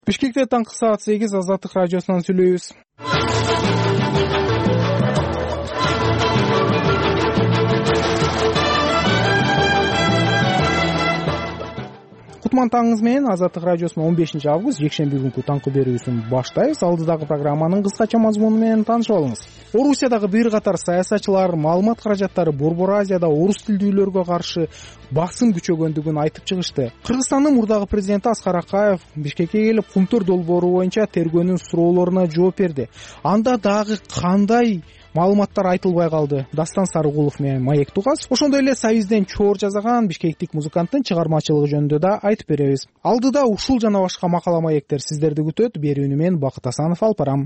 Бишкекте таңкы саат 8 Азаттык радиосунан сүйлөйбүз. Кутман таңыңыз менен Азаттык радиосунун 15 август жекшемби күнкү таңкы берүүсүн баштайбыз. Алдыдагы программанын кыскача мазмуну менен таанышып алыңыз. Орусиядагы бир катар саясатчылар маалымат каражаттары Борбор Азияда орус тилдүүлөргө каршы басым күчөгөндүгүн айтып чыгышты. Кыргызстандын мурдагы президенти Аскар Акаев Бишкекке келип Кумтөр долбоору боюнча тергөөнүн суроолоруна жооп берди. Анда дагы кандай маалыматтар айтылбай калды? Дастан Сарыгулов менен Маек Тугас. Ошондой эле Союзден чоор жазаган бишкектик музыканттын чыгармачылыгы жөнүндө да айтып беребиз. Алдыда ушул жана башка макала маектер сиздерди күтөт. Берүүнү мен Бакыт Асанов алып барам.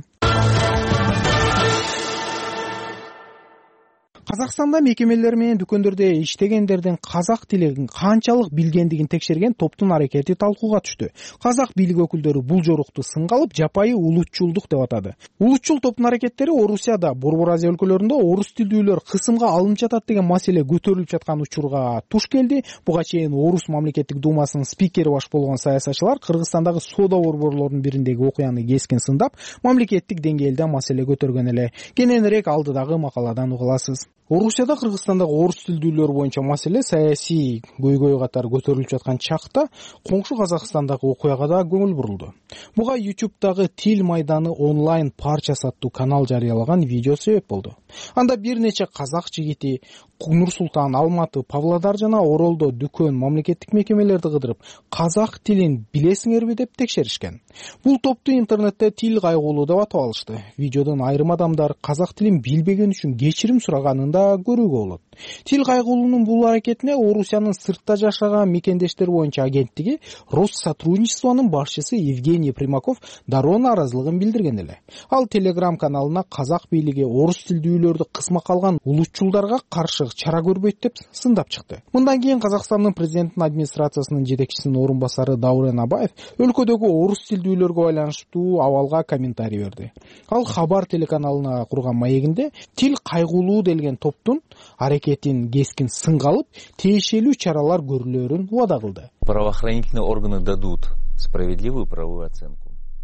Казакстанда мекемелер менен дүкөндөрдө иштегендердин казак тилин канчалык билгендигин текшерген топтун аракети талкууга түштү. Казак бийлик өкүлдөрү бул жорукту сынга алып жапайы улутчулдук деп атады. Улутчул топтун аракеттери Орусияда, Борбор Азия өлкөлөрүндө орус тилдүүлөр кысымга алынып жатат деген маселе көтөрүлүп жаткан учурга туш келди. Буга чейин Орус мамлекеттик думасынын спикери баш болгон саясатчылар Кыргызстандагы соода борборлорунун бириндеги окуяны кескин сындап, мамлекеттик деңгээлде маселе көтөргөн эле. Кененирээк алдыдагы макаладан угуп аласыз. Орусияда Кыргызстандагы орус тилдүүлөр боюнча маселе саясий көйгөй катары көтөрүлүп жаткан чакта коңшу Казакстандагы окуяга да көңүл бурулду. Буга YouTube'дагы Тил майданы онлайн парчасы аттуу канал жарыялаган видео себеп болду. Анда бир нече казак жигити Нур Султан, Алматы, Павлодар жана Оролдо дүкөн, мамлекеттик мекемелерди кыдырып, казак тилин билесиңерби деп текшеришкен. Бул топту интернетте тил кайгуулуу деп атап алышты. Видеодон айрым адамдар казак тилин билбеген үчүн кечирим сураганын да көрүүгө болот. Тил кайгуулуунун бул аракетине Орусиянын сыртта жашаган мекендештер боюнча агенттиги Россотрудничествонун башчысы Евгений Примаков дароо нааразылыгын билдирген эле. Ал Telegram каналына казак бийлиги орус тилдүүлөрдү кысмакка алган улутчулдарга каршы чара көрбөйт деп сындап чыкты. Мындан кийин Казакстандын президентинин администрациясынын жетекчисинин орун басары Даурен Абаев өлкөдөгү орус тилдүүлөргө байланыштуу абалга комментарий берди. Ал Хабар телеканалына курган маегинде тил кайгуулуу делген топтун аракетин кескин сынга алып, тиешелүү чаралар көрүлөрүн убада кылды. Правоохранительные органы дадут справедливую правовую оценку.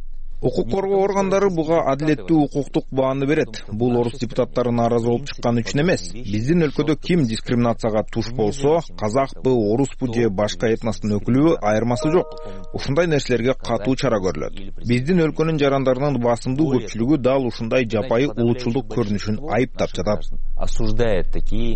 Укук коргоо органдары буга адилеттүү укуктук бааны берет. Бул орус депутаттары нааразы болуп чыкканы үчүн эмес. Биздин өлкөдө ким дискриминацияга туш болсо, казакпы, оруспу же башка этностун өкүлүбү айырмасы жок. Ушундай нерселерге катуу чара көрүлөт. Биздин өлкөнүн жарандарынын басымдуу көпчүлүгү дал ушундай жапайы улутчулдук көрүнүшүн айыптап жатат. Осуждает такие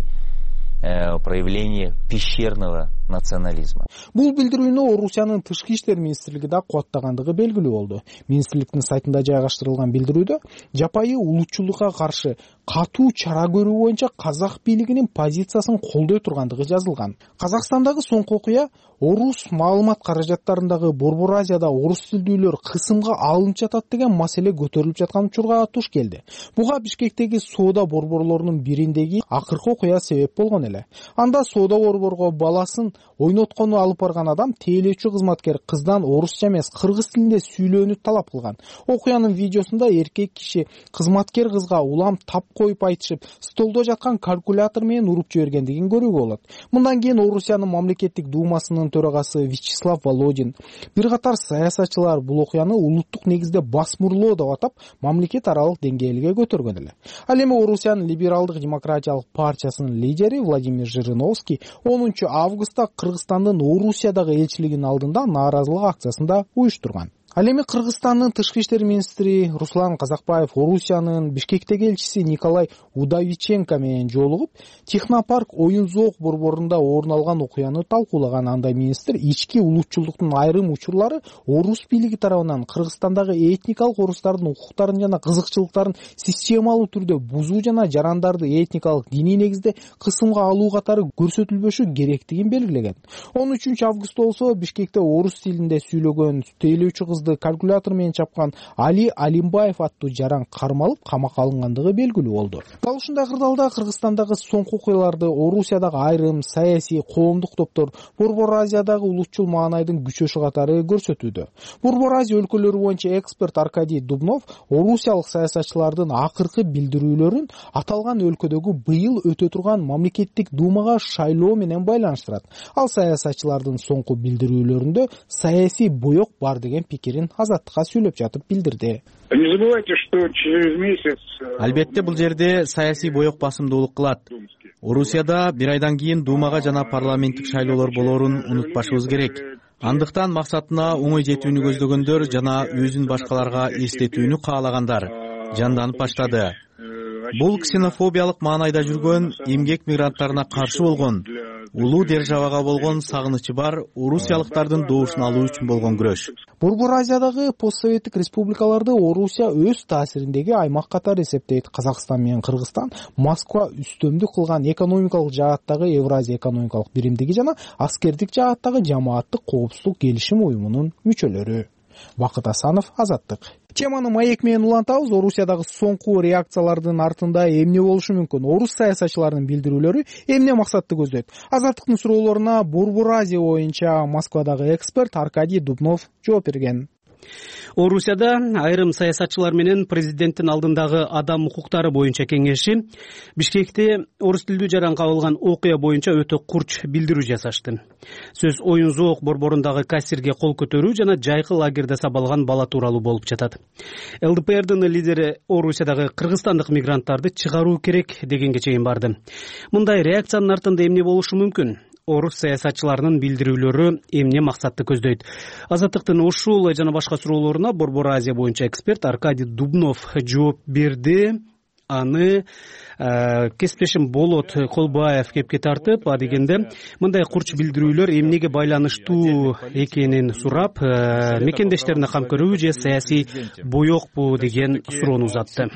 проявления пещерного национализма. Бул билдирүүнү Орусиянын тышкы иштер министрлиги да кубаттагандыгы белгилүү болду. Министрликтин сайтында жайгаштырылган билдирүүдө жапайы улутчулдукка каршы катуу чара көрүү боюнча казак бийлигинин позициясын колдой тургандыгы жазылган. Казакстандагы соңку окуя орус маалымат каражаттарындагы Борбор Азияда орус тилдүүлөр кысымга алынып жатат деген маселе көтөрүлүп жаткан учурга туш келди. Буга Бишкектеги соода борборлорунун бириндеги акыркы окуя себеп болгон эле. Анда соода борборго баласын ойноткону алып барган адам тейлөөчү кызматкер кыздан орусча эмес кыргыз тилинде сүйлөөнү талап кылган. Окуянын видеосунда эркек киши кызматкер кызга улам тап коюп айтышып, столдо жаткан калькулятор менен уруп жибергендигин көрүүгө болот. Мындан кийин Орусиянын мамлекеттик думасынын төрагасы Вячеслав Володин, бир катар саясатчылар бул окуяны улуттук негизде басмырлоо деп атап, мамлекет аралык деңгээлге көтөргөн эле. Ал эми Орусиянын либералдык демократиялык партиясынын лидери Владимир Жириновский 10 августта Кыргызстандын Орусиядагы элчилигинин алдында нааразылык акциясында уюштурган. Ал эми Кыргызстандын тышкы иштер министри Руслан Казакбаев Орусиянын Бишкектеги элчиси Николай Удовиченко менен жолугуп, Технопарк оюн зоок борборунда орун алган окуяны талкуулаган. Анда министр ички улутчулдуктун айрым учурлары орус бийлиги тарабынан Кыргызстандагы этникалык орустардын укуктарын жана кызыкчылыктарын системалуу түрдө бузуу жана жарандарды этникалык диний негизде кысымга алуу катары көрсөтүлбөшү керектигин белгилеген. 13 августта болсо Бишкекте орус тилинде сүйлөгөн тейлөөчү кызды калькулятор менен чапкан Али Алимбаев аттуу жаран кармалып камакка алынгандыгы белгилүү болду. Дал ушундай кырдаалда Кыргызстандагы соңку окуяларды Орусиядагы айрым саясий коомдук топтор Борбор Азиядагы улутчул маанайдын күчөшү катары көрсөтүүдө. Борбор Азия өлкөлөрү боюнча эксперт Аркадий Дубнов орусиялык саясатчылардын акыркы билдирүүлөрүн аталган өлкөдөгү быйыл өтө турган мамлекеттик думага шайлоо менен байланыштырат. Ал саясатчылардын соңку билдирүүлөрүндө саясий боек бар деген пикирин пикирин Азаттыкка сүйлөп жатып билдирди. Не забывайте, что через месяц... Албетте, бул жерде саясий боек басымдуулук кылат. Орусияда бир айдан кийин Думага жана парламенттик шайлоолор болоорун унутпашыбыз керек. Андыктан максатына оңой жетүүнү көздөгөндөр жана өзүн башкаларга эстетүүнү каалагандар жанданып баштады. Бул ксенофобиялык маанайда жүргөн, эмгек мигранттарына каршы болгон, улуу державага болгон сагынычы бар орусиялыктардын добушун алуу үчүн болгон күрөш. Борбор Азиядагы постсоветтик республикаларды Орусия өз таасириндеги аймак катары эсептейт. Казакстан менен Кыргызстан Москва үстөмдүк кылган экономикалык жааттагы Евразия экономикалык биримдиги жана аскердик жааттагы Жамааттык коопсуздук келишим уюмунун мүчөлөрү. Бакыт Асанов, Азаттык. Теманы маек менен улантабыз. Орусиядагы соңку реакциялардын артында эмне болушу мүмкүн? Орус саясатчыларынын билдирүүлөрү эмне максатты көздөйт? Азаттыктын суроолоруна Борбор Азия боюнча Москвадагы эксперт Аркадий Дубнов жооп берген. Орусияда айрым саясатчылар менен президенттин алдындагы адам укуктары боюнча кеңеши Бишкекте орус тилдүү жаран кабылган окуя боюнча өтө курч билдирүү жасашты. Сөз оюн зоок борборундагы кассирге кол көтөрүү жана жайкы лагерде сабалган бала тууралуу болуп жатат. ЛДПРдын лидери Орусиядагы кыргызстандык мигранттарды чыгаруу керек дегенге чейин барды. Мындай реакциянын артында эмне болушу мүмкүн? Орус саясатчыларынын билдирүүлөрү эмне максатты көздөйт? Азаттыктын ушул жана башка суроолоруна Борбор Азия боюнча эксперт Аркадий Дубнов жооп берди. Аны кесиптешим Болот Колбаев кепке тартып, адегенде мындай курч билдирүүлөр эмнеге байланыштуу экенин сурап, мекендештерине кам көрүүбү же саясий боекпу деген суроону узатты.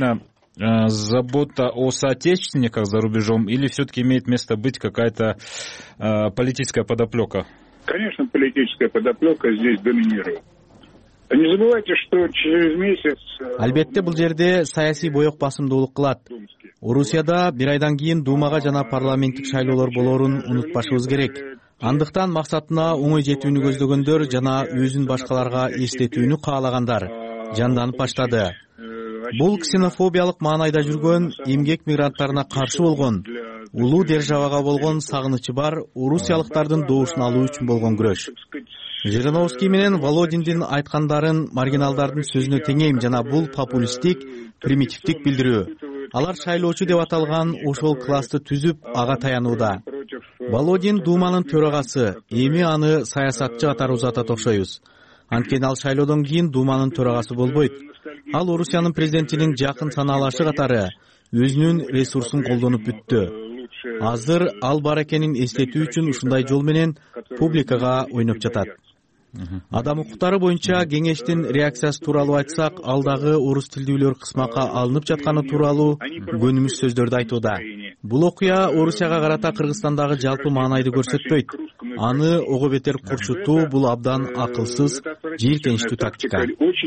Забота о соотечественниках за рубежом или все-таки имеет место быть какая-то политическая подоплека? Конечно, политическая подоплека здесь доминирует. Не забывайте, что через месяц... Албетте, бул жерде саясий боек басымдуулук кылат. Орусияда бир айдан кийин Думага жана парламенттик шайлоолор болоорун унутпашыбыз керек. Андыктан максатына оңой жетүүнү көздөгөндөр жана өзүн башкаларга эстетүүнү каалагандар жанданып баштады. Бул ксенофобиялык маанайда жүргөн, эмгек мигранттарына каршы болгон, улуу державага болгон сагынычы бар орусиялыктардын добушун алуу үчүн болгон күрөш. Жириновский менен Володиндин айткандарын маргиналдардын сөзүнө теңейм жана бул популисттик, примитивдик билдирүү. Алар шайлоочу деп аталган ошол классты түзүп, ага таянууда. Володин Думанын төрагасы, эми аны саясатчы катары узатат окшойбуз. Анткени ал шайлоодон кийин Думанын төрагасы болбойт. Ал Орусиянын президентинин жакын санаалашы катары өзүнүн ресурсун колдонуп бүттү. Азыр ал бар экенин эстетүү үчүн ушундай жол менен публикага ойноп жатат. Адам укуктары боюнча кеңештин реакциясы тууралуу айтсак, алдагы орус тилдүүлөр кысмакка алынып жатканы тууралуу көнүмүш сөздөрдү айтууда. Бул окуя Орусияга карата Кыргызстандагы жалпы маанайды көрсөтпөйт. Аны ого бетер курчутуу бул абдан акылсыз, жийиркеничтүү тактика.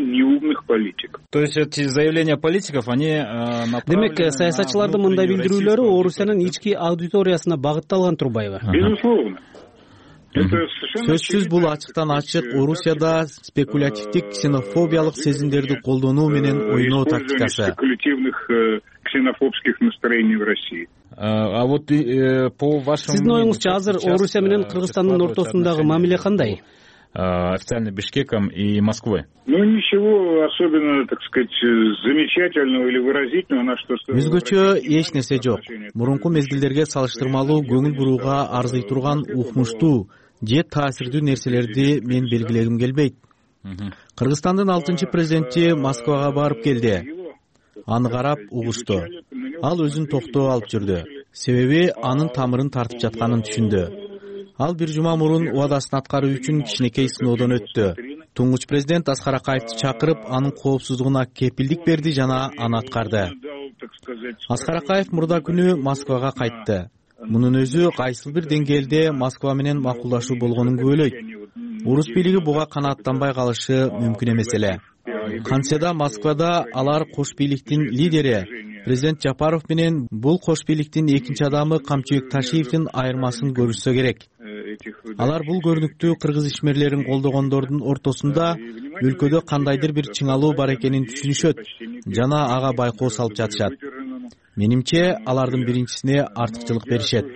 То есть эти заявления политиков, они Демек, саясатчылардын мындай билдирүүлөрү Орусиянын ички аудиториясына багытталган турбайбы? Безусловно. Сөзсүз бул ачыктан ачык Орусияда спекулятивдик ксенофобиялык сезимдерди колдонуу менен ойноо тактикасы. Спекулятивных ксенофобских настроений в России. А вот по вашему Сиздин оюңузча азыр Орусия менен Кыргызстандын ортосундагы мамиле кандай? Официально Бишкеком и Москвой. Ну, ничего особенно, так сказать, замечательного или выразительного, на что... Өзгөчө эч нерсе жок. Мурунку мезгилдерге салыштырмалуу көңүл бурууга арзый турган укмуштуу же таасирдүү нерселерди мен белгилегим келбейт. Кыргызстандын 6-чы президенти Москвага барып келди. Аны карап угушту. Ал өзүн токтоо алып жүрдү. Себеби анын тамырын тартып жатканын түшүндү. Ал бир жума мурун убадасын аткаруу үчүн кичинекей сыноодон өттү. Туңгуч президент Аскар Акаевди чакырып, анын коопсуздугуна кепилдик берди жана аны аткарды. Аскар Акаев мурда күнү Москвага кайтты. Мунун өзү кайсыл бир деңгээлде Москва менен макулдашуу болгонун күбөлөйт. Орус бийлиги буга канааттанбай калышы мүмкүн эмес эле. Кантсе да Москвада алар кош бийликтин лидери президент Жапаров менен бул кош бийликтин экинчи адамы Камчыбек Ташиевдин айырмасын көрүшсө керек. Алар бул көрүнүктүү кыргыз ишмерлерин колдогондордун ортосунда өлкөдө кандайдыр бир чыңалуу бар экенин түшүнүшөт жана ага байкоо салып жатышат. Менимче, алардын биринчисине артыкчылык беришет.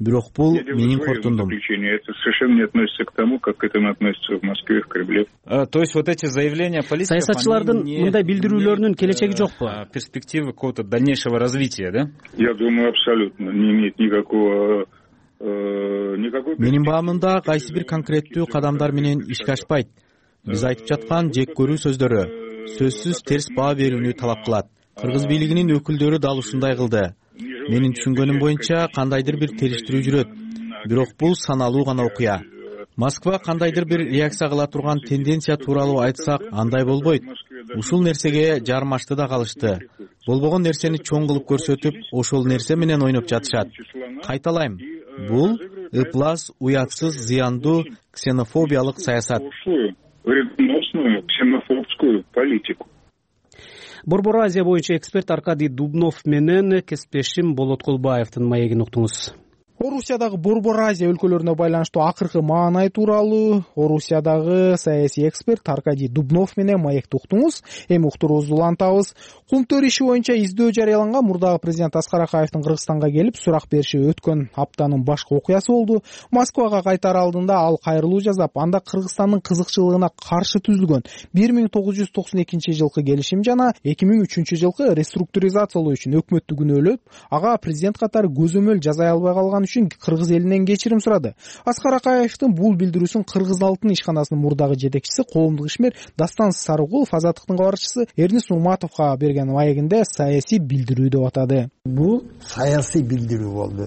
бирок бул менин корутундум. Это совершенно не относится к тому, как к этому относятся в Москве, в Кремле. То есть вот эти заявления политиков, саясатчылардын мындай билдирүүлөрүнүн келечеги жокпу? Перспективы какого-то дальнейшего развития, да? Я думаю, абсолютно не имеет никакого. Менин баамымда кайсы бир конкреттүү кадамдар менен ишке ашпайт. Биз айтып жаткан жек көрүү сөздөрү сөзсүз терс баа берүүнү талап кылат. Кыргыз бийлигинин өкүлдөрү дал ушундай кылды. Менин түшүнгөнүм боюнча кандайдыр бир териштирүү жүрөт. Бирок бул саналуу гана окуя. Москва кандайдыр бир реакция кыла турган тенденция тууралуу айтсак, андай болбойт. Ушул нерсеге жармашты да калышты. Болбогон нерсени чоң кылып көрсөтүп, ошол нерсе менен ойноп жатышат. Кайталайм, бул ыплас, уятсыз, зыяндуу ксенофобиялык саясат. Вредоносную ксенофобскую политику. Борбор Азия боюнча эксперт Аркадий Дубнов менен кесиптешим Болот Кулбаевдин маегин уктуңуз. Орусиядагы Борбор Азия өлкөлөрүнө байланыштуу акыркы маанай тууралуу Орусиядагы саясий эксперт Аркадий Дубнов менен маекти уктуңуз. Эми уктуруубузду улантабыз. Кумтөр иши боюнча издөө жарыяланган мурдагы президент Аскар Акаевдин Кыргызстанга келип сурак бериши өткөн аптанын башкы окуясы болду. Москвага кайтар алдында ал кайрылуу жасап, анда Кыргызстандын кызыкчылыгына каршы түзүлгөн 1992 жылкы келишим жана 2003 жылкы реструктуризациялоо үчүн өкмөттү күнөөлөп, ага президент катары көзөмөл жасай албай калган үчүн Кыргыз элинен кечирим сурады. Аскар Акаевдин бул билдирүүсүн Кыргыз Алтын ишканасынын мурдагы жетекчиси, коомдук ишмер Дастан Сарыгулов Азаттыктын кабарчысы Эрнис Урматовго берген маегинде саясий билдирүү деп атады. Бул саясий билдирүү болду.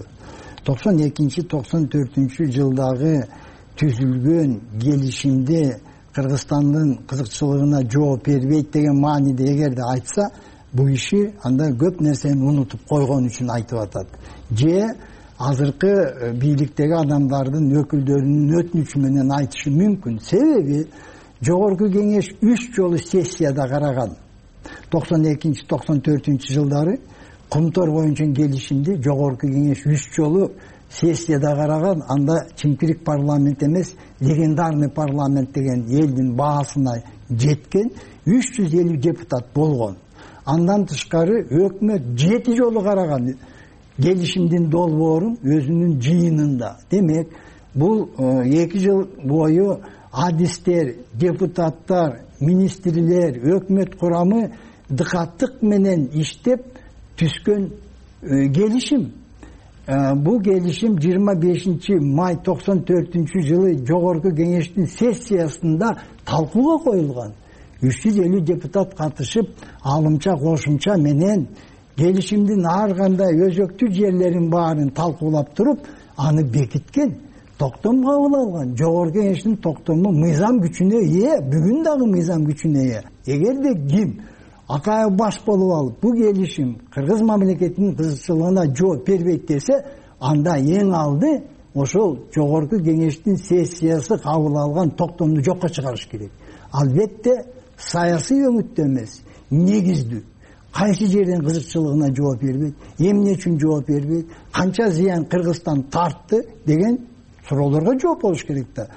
92-94 жылдагы түзүлгөн келишимде Кыргызстандын кызыкчылыгына жооп бербейт деген мааниде эгерде айтса, бул иши анда көп нерсени унутуп койгон үчүн айтып атат. Же азыркы бийликтеги адамдардын өкүлдөрүнүн өтүнүчү менен айтышы мүмкүн. Себеби жогорку кеңеш 3 жолу сессияда караган. 92-94 жылдары Кумтор боюнча келишимди жогорку кеңеш 3 жолу сессияда караган. Анда чимкирик парламент эмес, легендарный парламент деген элдин баасына жеткен 350 депутат болгон. Андан тышкары өкмөт 7 жолу караган келишимдин долбоорун өзүнүн жыйынында. Демек, бул 2 жыл бою адистер, депутаттар, министрлер, өкмөт курамы дыкаттык менен иштеп түскөн келишим. Бул келишим 25 май 94 жылы жогорку кеңештин сессиясында талкууга коюлган. 350 депутат катышып, алымча кошумча менен келишимдин ар кандай өзөктүү жерлерин баарын талкуулап туруп, аны бекиткен, токтом кабыл алган. Жогорку кеңештин токтому мыйзам күчүнө ээ, бүгүн дагы мыйзам күчүнө ээ. Эгерде ким Акаев баш болуп алып, бул келишим Кыргыз мамлекетинин кызыкчылыгына жооп бербейт десе, анда эң алды ошол жогорку кеңештин сессиясы кабыл алган токтомду жокко чыгарыш керек. Албетте саясий өңүттө эмес, негиздүү. Кайсы жерден кызыкчылыгына жооп бербейт, эмне үчүн жооп бербейт, канча зыян Кыргызстан тартты деген суроолорго жооп болуш керек да.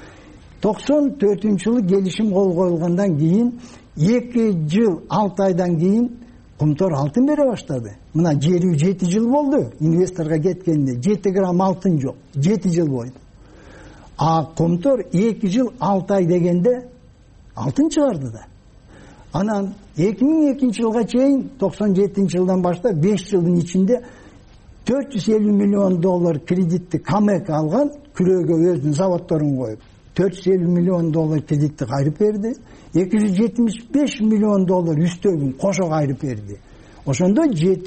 94-жылы келишим кол коюлгандан кийин 2 жыл 6 айдан кийин Кумтор алтын бере баштады. Мына 7 жыл болду инвесторго кеткенде, 7 грамм алтын жок, 7 жыл бойду. А Кумтор 2 жыл 6 ай дегенде алтын чыгарды да. Анан 2002 жылга чейин 97 жылдан баштап 5 жылдын ичинде 450 миллион доллар кредитти Камек алган, күрөөгө өзүнүн заводдорун коюп 450 миллион доллар кредитти кайрып берди. 275 миллион доллар үстөгүн кошо кайрып берди. Ошондо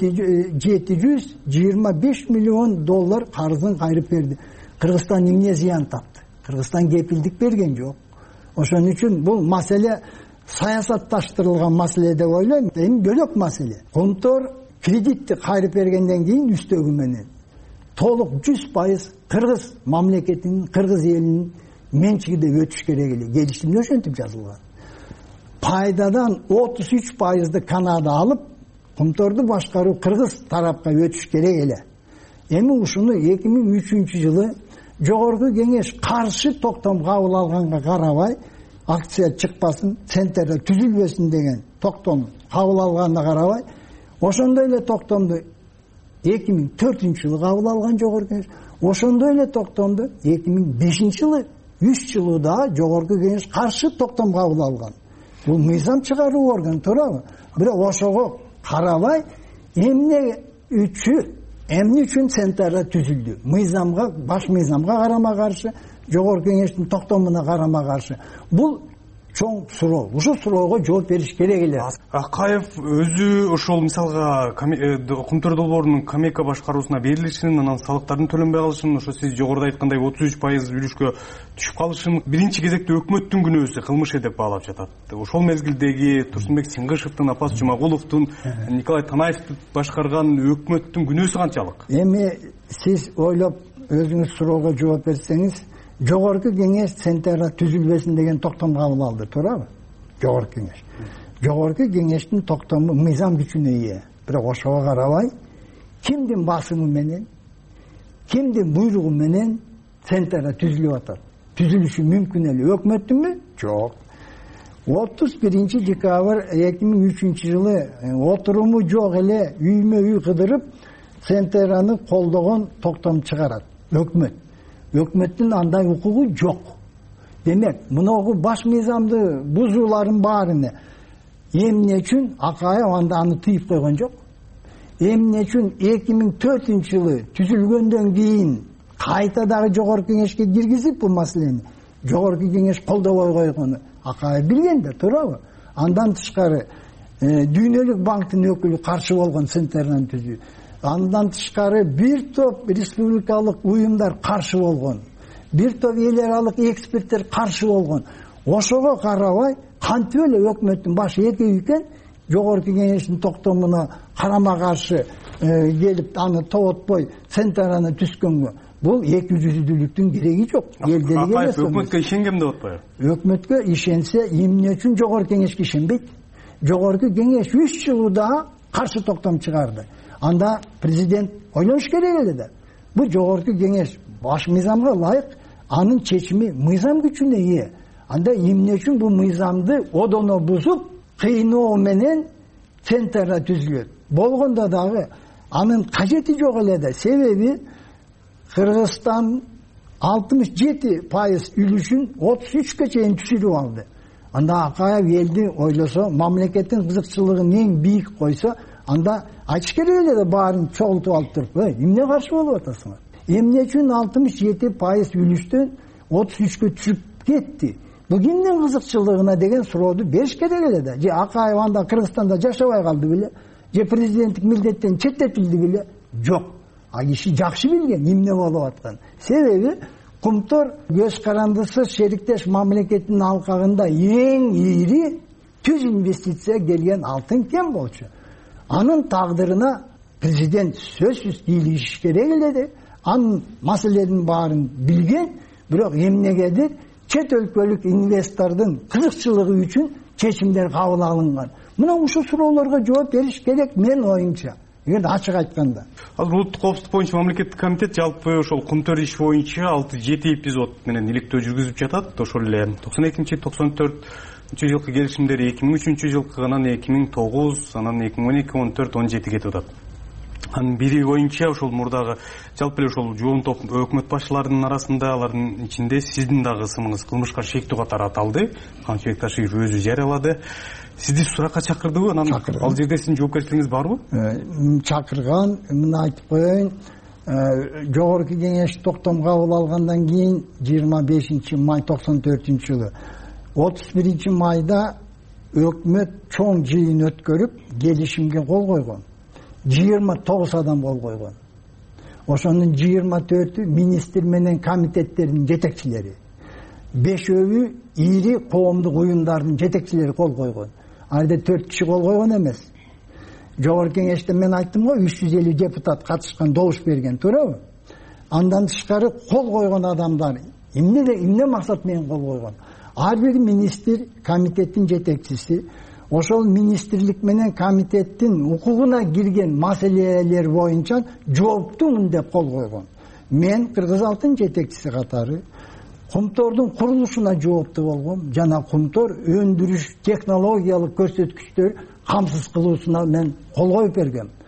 725 миллион доллар карызын кайрып берди. Кыргызстан эмне зыян тапты? Кыргызстан кепилдик берген жок. Ошон үчүн бул маселе саясатташтырылган маселе деп ойлойм. Эми бөлөк маселе. Кумтор кредитти кайрып бергенден кийин үстөгү менен толук 100% Кыргыз мамлекетинин, Кыргыз элинин менчигиде өтүш керек эле. Келишимде ошентип жазылган. Пайдадан 33%ды Канада алып, Кумторду башкаруу Кыргыз тарапка өтүш керек эле. Эми ушуну 2003 жылы жогорку кеңеш каршы токтом кабыл алганга карабай, акция чыкпасын, центрде түзүлбөсүн деген токтом кабыл алганына карабай, ошондой эле токтомду 2004 жылы кабыл алган жогорку кеңеш. ошондой эле токтомду 2005-жылы 3 жылда жогорку кеңеш каршы токтом кабыл алган. Бул мыйзам чыгаруу орган, туурабы? Бирок ошого карабай эмне үчүн центрда түзүлдү? Мыйзамга, баш мыйзамга карама каршы, жогорку кеңештин токтомуна карама каршы. Бул чоң суроо. Ушул суроого жооп бериш керек эле. Акаев өзү ошол мисалга Кумтөр долбоорунун Камека башкаруусуна берилишин, анан салыктардын төлөнбөй калышын, ошо сиз жогоруда айткандай 33% үлүшкө түшүп калышын биринчи кезекте өкмөттүн күнөөсү, кылмышы деп баалап жатат. Ошол мезгилдеги Турсунбек Сиңгышевдин, Апас Жумагуловдун, Николай Танаевдин башкарган өкмөттүн күнөөсү канчалык? Эми сиз ойлоп өзүңүз суроого жооп берсеңиз, жогорку кеңеш центрда түзүлбөсүн деген токтом кабыл алды, туурабы? Жогорку кеңеш. Жогорку кеңештин токтому мыйзам күчүнө ээ. Бирок ошого карабай, кимдин басымы менен, кимдин буйругу менен центрда түзүлүп атат? Түзүлүшү мүмкүн эле өкмөттүнбү? Жок. 31 декабрь 2003 жылы отуруму жок эле үймө-үй кыдырып центраны колдогон токтом чыгарат өкмөт. Өкмөттүн андай укугу жок. Демек, мыногу баш мыйзамды бузууларын баарыны эмне үчүн Акаев аны тыйып койгон жок? Эмне үчүн 2004-жылы түзүлгөндөн кийин кайта дагы жогорку кеңешке киргизип бул маселени жогорку кеңеш колдобой койгону Акаев билген да, туурабы? Андан тышкары Дүйнөлүк банктын өкүлү каршы болгон центрдан түзүү. Андан тышкары бир топ республикалык уюмдар каршы болгон. Бир топ эл аралык эксперттер каршы болгон. Ошого карабай, кантип эле өкмөттүн башы экөө экен, жогорку кеңештин токтомуна карама каршы келип аны тоотпой центраны түзгөнгө. Бул эки жүздүүлүктүн кереги жок. Элдерге эмес. Өкмөткө ишенгем деп атпайбы? Өкмөткө ишенсе, эмне үчүн жогорку кеңешке ишенбейт? Жогорку кеңеш 3 жылда каршы токтом чыгарды. Анда президент ойлош керек эле да. Бул жогорку кеңеш баш мыйзамга ылайык, анын чечими мыйзам күчүнө ээ. Анда эмне үчүн бул мыйзамды одоно бузуп, кыйноо менен центрда түзүлөт? Болгондо дагы анын кажети жок эле да. Себеби Кыргызстан 67% үлүшүн 33-кө чейин түшүрүп алды. Анда Акаев элди ойлосо, мамлекеттин кызыкчылыгын эң бийик койсо, анда айтыш керек эле да баарын чогултуп алып туруп, эмне каршы болуп атасыңар? Эмне үчүн 67% үлүштөн 33-кө түшүп кетти? Бул кимдин кызыкчылыгына деген сурооду бериш керек эле да. Же Акаев анда Кыргызстанда жашабай калды беле? Же президенттик милдеттен четтетилди беле? Жок. А киши жакшы билген эмне болуп аткан. Себеби Кумтор көз карандысыз шериктеш мамлекеттин алкагында эң ийри түз инвестиция келген алтын кен болчу. Анын тагдырына президент сөзсүз кийлигиш керек эле де. Анын маселенин баарын билген, бирок эмнегедир чет өлкөлүк инвестордун кызыкчылыгы үчүн чечимдер кабыл алынган. Мына ушул суроолорго жооп бериш керек мен оюмча. Эгерде ачык айтканда. Азыр улуттук коопсуздук боюнча мамлекеттик комитет жалпы ошол Кумтөр иши боюнча 6-7 эпизод менен иликтөө жүргүзүп жатат. Ошол эле 92-94 жылкы келишимдер 2003 жылкы, анан 2009, анан 2012-14-17 кетип атат. Анын бири боюнча ошол мурдагы жалпы эле ошол жоон топ өкмөт башчыларынын арасында, алардын ичинде сиздин дагы ысымыңыз кылмышка шектүү катары аталды. Канчыбек Ташиев өзү жарыялады. Сизди суракка чакырдыбы? Анан ал жерде сиздин жоопкерчилигиңиз барбы? Чакырган, мына айтып коеюн. Жогорку кеңеш токтом кабыл алгандан кийин 25 май 94-жылы 31 майда өкмөт чоң жыйын өткөрүп келишимге кол койгон. 29 адам кол койгон. Ошонун 24-ü министр менен комитеттердин жетекчилери. 5-өө ийри коомдук уюмдардын жетекчилери кол койгон. Айда 4 киши кол койгон эмес. Жогорку кеңеште мен айттым го 350 депутат катышкан, добуш берген, туурабы? Андан тышкары кол койгон адамдар эмне максат менен кол койгон? Ар бир министр, комитеттин жетекчиси ошол министрлик менен комитеттин укугуна кирген маселелер боюнча жооптумун деп кол койгон. Мен Кыргыз Алтын жетекчиси катары Кумтордун курулушуна жооптуу болгом жана Кумтор өндүрүш технологиялык көрсөткүчтөр камсыз кылуусуна мен кол коюп бергем.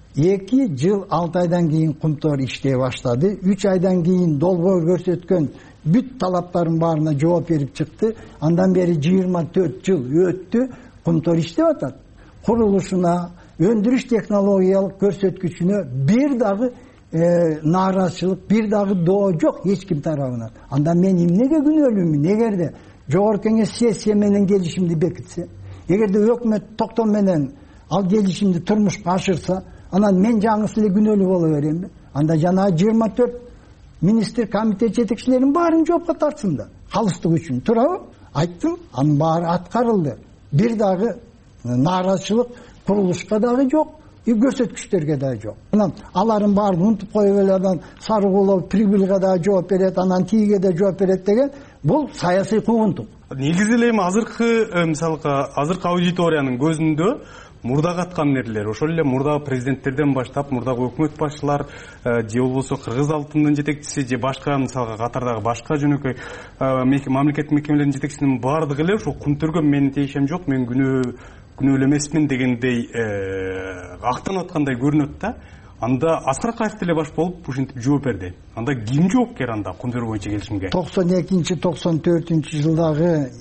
2 жыл 6 айдан кийин Кумтор иштей баштады. 3 айдан кийин долбоор көрсөткөн бүт талаптардын баарына жооп берип чыкты. Андан бери 24 жыл өттү. Кумтор иштеп атат. Курулушуна, өндүрүш технологиялык көрсөткүчүнө бир дагы нааразычылык, бир дагы доо жок эч ким тарабынан. Анда мен эмнеге күнөөлүүмүн? Эгерде жогорку кеңеш сессия менен келишимди бекитсе, эгерде өкмөт токтом менен ал келишимди турмушка ашырса, анан мен жаңысы эле күнөөлүү боло беремби? Анда жана 24 министр комитет жетекчилеринин баарын жоопко тартсын да. Калыстык үчүн турабы? Айттым, анын баары аткарылды. Бир дагы нааразычылык курулушка дагы жок, көрсөткүчтөргө дагы жок. Анан алардын баарын унутуп коюп эле анан Сарыгулов прибылга дагы жооп берет, анан тиге да жооп берет деген бул саясий куугунтук. Негизи эле эми азыркы аудиториянын көзүндө мурда каткан нерлер, ошол эле мурдагы президенттерден баштап, мурдагы өкмөт башчылар же болбосо кыргыз алтынынын жетекчиси же башка мисалга катардагы башка жөнөкөй мамлекеттик мекемелердин жетекчисинин баардыгы эле ошол Кумтөргө менин тиешем жок, мен күнөөлүү эмесмин дегендей актанып аткандай көрүнөт да. Анда Аскар Акаев деле баш болуп ушинтип жооп берди. Анда ким жоопкер анда Кумтөр боюнча келишимге? 92-94 жылдагы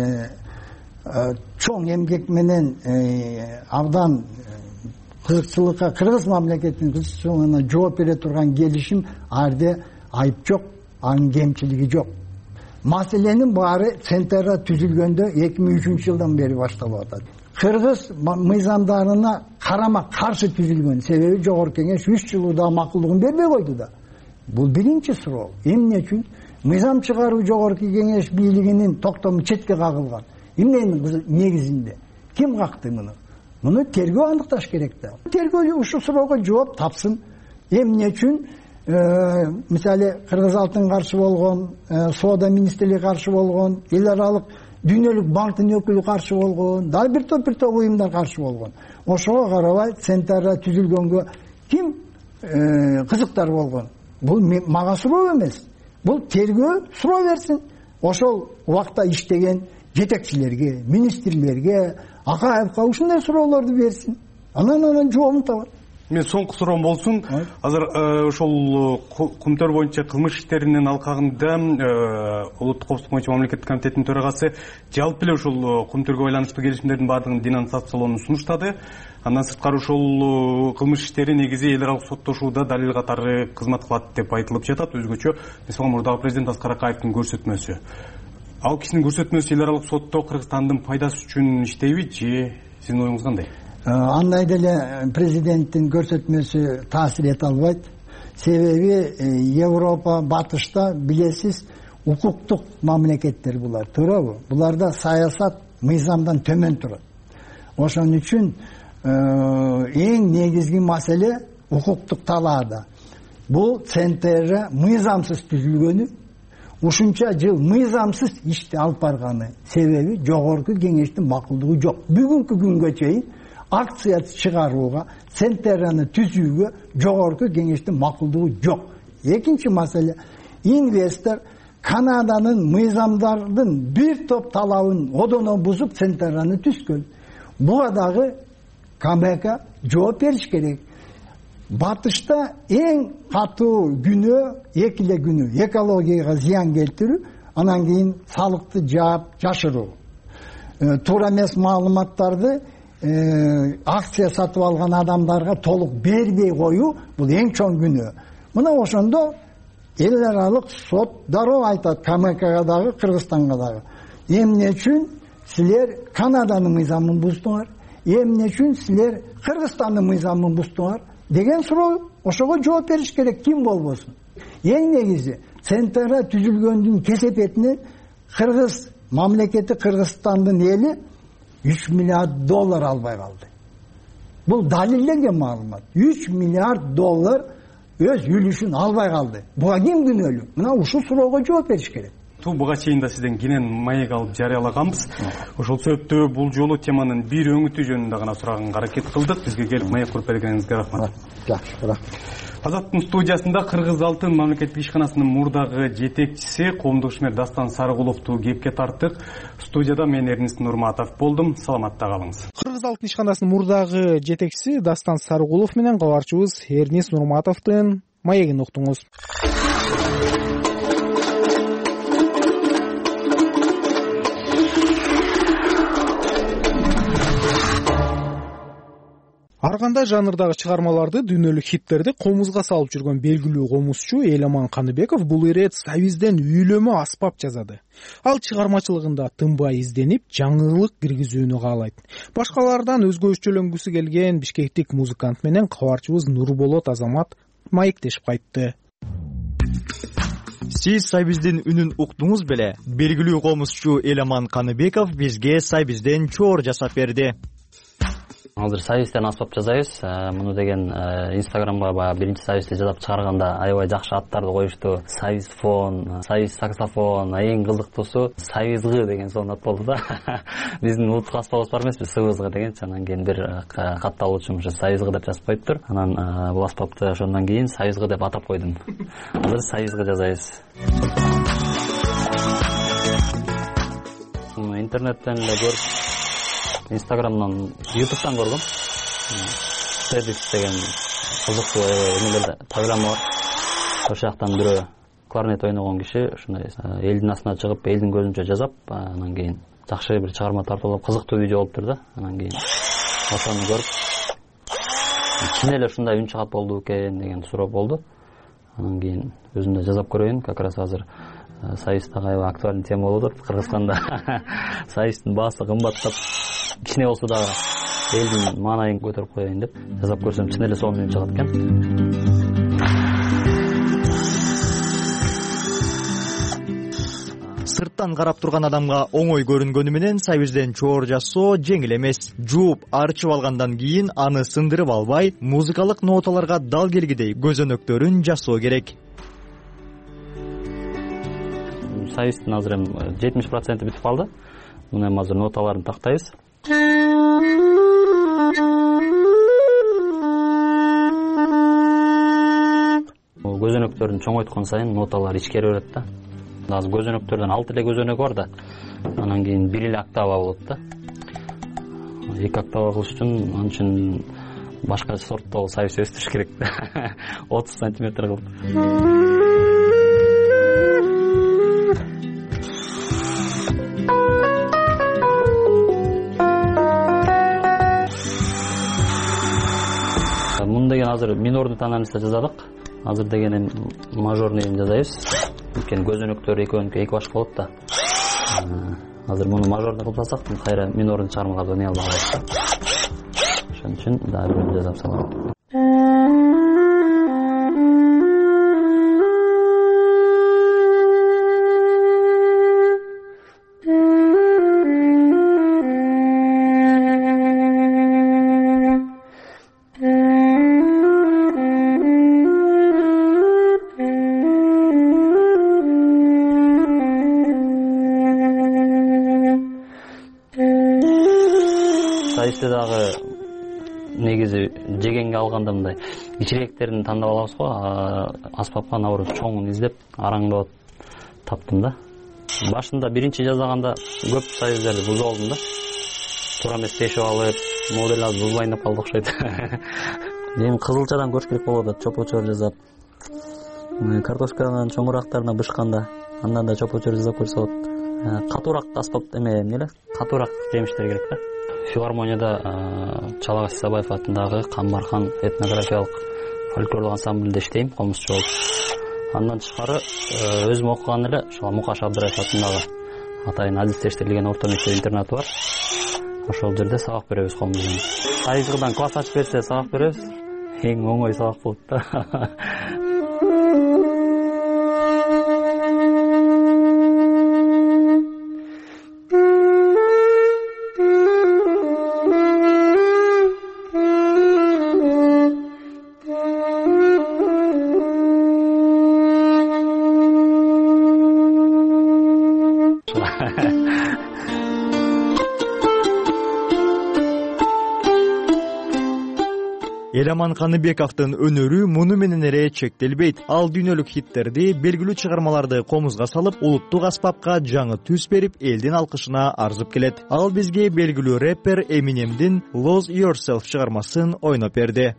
чоң эмгек менен абдан кызыкчылыкка, кыргыз мамлекетинин кызыкчылыгына жооп бере турган келишим, арде айып жок, анын кемчилиги жок. Маселенин баары Центрда түзүлгөндө 2003 жылдан бери башталып атат. Кыргыз мыйзамдарына карама каршы түзүлгөн, себеби жогорку кеңеш 3 жылда макулдугун бербей койду да. Бул биринчи суроо. Эмне үчүн мыйзам чыгаруу жогорку кеңеш бийлигинин токтому четке кагылган? Эмненин негизинде? Ким какты муну? Муну тергөө аныкташ керек да. Тергөө ушул суроого жооп тапсын. Эмне үчүн мисалы Кыргыз алтын каршы болгон, соода министрлиги каршы болгон, эл аралык дүйнөлүк банктын өкүлү каршы болгон, дагы бир топ уюмдар каршы болгон. Ошого карабай Центрда түзүлгөнгө ким кызыктар болгон? Бул мага суроо эмес. Бул тергөө суроо берсин. Ошол убакта иштеген жетекчилерге, министрлерге, Акаевка ушундай суроолорду берсин. Анан жообун табат. Мен соңку суроом болсун. Азыр ошол Кумтөр боюнча кылмыш иштеринин алкагында Улуттук коопсуздук боюнча мамлекеттик комитеттин төрагасы жалпы эле ошол Кумтөргө байланыштуу келишимдердин баардыгын денонсациялоону сунуштады. Андан сырткары ошол кылмыш иштери негизи эл аралык соттошууда далил катары кызмат кылат деп айтылып жатат. Өзгөчө мисалы мурдагы президент Аскар Акаевдин көрсөтмөсү. Ал кишинин көрсөтмөсү эл аралык сотто Кыргызстандын пайдасы үчүн иштейби же сиздин оюңуз кандай? Андай деле президенттин көрсөтмөсү таасир эте албайт. Себеби Европа, батышта билесиз укуктук мамлекеттер булар, туурабы? Буларда саясат мыйзамдан төмөн турат. Ошон үчүн эң негизги маселе укуктук талаада. Бул Центрда мыйзамсыз түзүлгөнү, ушунча жыл мыйзамсыз ишти алып барганы себеби жогорку кеңештин макулдугу жок. Бүгүнкү күнгө чейин акция чыгарууга, Центраны түзүүгө жогорку кеңештин макулдугу жок. Экинчи маселе, инвестор Канаданын мыйзамдардын бир топ талабын одоно бузуп Центраны түзгөн. Буга дагы КМК жооп бериш керек. Батышта эң катуу күнөө экиле күнөө, экологияга зыян келтирүү, анан кийин салыкты жашыруу. Туура эмес маалыматтарды акция сатып алган адамдарга толук бербей коюу бул эң чоң күнөө. Мына ошондо эл аралык сот дароо айтат КМКга дагы, Кыргызстанга дагы. Эмне үчүн силер Канаданын мыйзамын буздуңар? Эмне үчүн силер Кыргызстандын мыйзамын буздуңар? Деген суроо, ошого жооп бериш керек, ким болбосун. Эң негизи Центрда түзүлгөндүн кесепетине Кыргыз мамлекети, Кыргызстандын эли $3 миллиард албай калды. Бул далилденген маалымат. $3 миллиард өз үлүшүн албай калды. Буга ким күнөөлүү? Мына ушул суроого жооп бериш керек. Буга чейин да сизден кенен маек алып жарыялаганбыз. Ошол себептүү бул жолу теманын бир өңүтү жөнүндө гана сураганга аракет кылдык. Бизге келип маек куруп бергениңизге рахмат. Жакшы, рахмат. Азаттын студиясында Кыргыз Алтын мамлекеттик ишканасынын мурдагы жетекчиси коомдук ишмер Дастан Сарыгуловду кепке тарттык. Студияда мен Эрнест Нурматов болдум. Саламатта калыңыз. Кыргыз Алтын ишканасынын мурдагы жетекчиси Дастан Сарыгулов менен кабарчыбыз Эрнест Нурматовдун маегин уктуңуз. Ар кандай жанрдагы чыгармаларды, дүйнөлүк хиттерди комузга салып жүргөн белгилүү комузчу Эламан Каныбеков бул ирет Союзден үйлөмө аспап жазады. Ал чыгармачылыгында тынбай изденип, жаңылык киргизүүнү каалайт. Башкалардан өзгөчөлөнгүсү келген бишкектик музыкант менен кабарчыбыз Нурболот Азамат маектешип кайтты. Сиз Союздин үнүн уктуңуз беле? Белгилүү комузчу Эламан Каныбеков бизге Союзден чоор жасап берди. Азыр Союзден аспап жазайбыз. Муну деген Инстаграмга баягы биринчи Союзду жазап чыгарганда аябай жакшы аттарды коюшту. Союзфон, Союз саксофон, эң кызыктуусу Союзгы деген сонун ат болду да. Биздин улуттук аспабыбыз бар эмеспи, Сыбызгы дегенчи. Анан кийин бир катталуучум ушу Союзгы деп жазып коюптур. Анан бул аспапты ошондон кийин Союзгы деп атап койдум. Азыр Союзгы жазайбыз. Интернеттен эле көрүп, Инстаграмдан, Ютубтан көргөм. TEDx деген кызыктуу эмелерде программа бар. Ошол жактан бирөө кларнет ойногон киши ушундай элдин астына чыгып, элдин көзүнчө жазап, анан кийин жакшы бир чыгарма тартуулап, кызыктуу видео болуптур да. Анан кийин ошону көрүп, чын эле ушундай үн чыгат болду экен деген суроо болду. Анан кийин өзүм да жасап көрөйүн. Как раз азыр Союздагы аябай актуальный тема болуп атат Кыргызстанда. Союздун баасы кымбаттап, кичине болсо да элдин маанайын көтөрүп коеюн деп жасап көрсөм, чын эле сонун үн чыгат экен. Сырттан карап турган адамга оңой көрүнгөнү менен Союзден чоор жасоо жеңил эмес. Жууп, арчып алгандан кийин аны сындырып албай, музыкалык ноталарга дал келгидей көзөнөктөрүн жасоо керек. Союздун азыр 70% бүтүп калды. Муну эми азыр ноталарын тактайбыз. Көзөнөктөрүн чоңойткон сайын ноталар ичкере берет да. Азыр көзөнөктөрдөн 6 эле көзөнөк бар да. Анан кийин 1 эле октава болот да. 2 октава кылыш үчүн ан үчүн башка сорттогу союз өстүрүш керек. 30 сантиметр кылып. Деген азыр минорный тональностьта жазадык. Азыр деген мажорный жазайбыз. Өйткені көзөнөктөр экөөнүкү эки башка болот да. Азыр муну мажорный кылып жазсак, кайра минорный чыгармага ойнай албайбыз. Ошон үчүн дагы бир жазап салам. Дагы негизи жегенге алганда мындай ичиректерин тандап алабыз го. Аспапка наоборот чоңун издеп араңдап таптым да. Башында биринчи жазганда көп союздарды бузуп алдым да. Туура эмес тешип алып, модель аз бузбайын деп калды окшойт. Эми кызылчадан көрүш керек болуп атат, чопо-чоор жасап. Картошканын чоңурактарына бышканда, андан да чопо-чоор жасап көрсө болот. Катуураак аспап эле, катуураак жемиштер керек да. Филармонияда Чалагас Исабаев атындагы Камбархан этнографиялык фольклорлук ансамбльде иштейм, комузчу болуп. Андан тышкары өзүм окуган эле ошол Мукаш Абдыраев атындагы атайын адистештирилген орто мектеп интернаты бар. Ошол жерде сабак беребиз комуздун. Союзгыдан класс ачып берсе сабак беребиз. Эң оңой сабак болот да. Эламан Каныбековдун өнөрү муну менен эле чектелбейт. Ал дүйнөлүк хиттерди, белгилүү чыгармаларды комузга салып, улуттук аспапка жаңы түс берип, элдин алкышына арзып келет. Ал бизге белгилүү рэпер Eminem'дин Lose Yourself чыгармасын ойноп берди.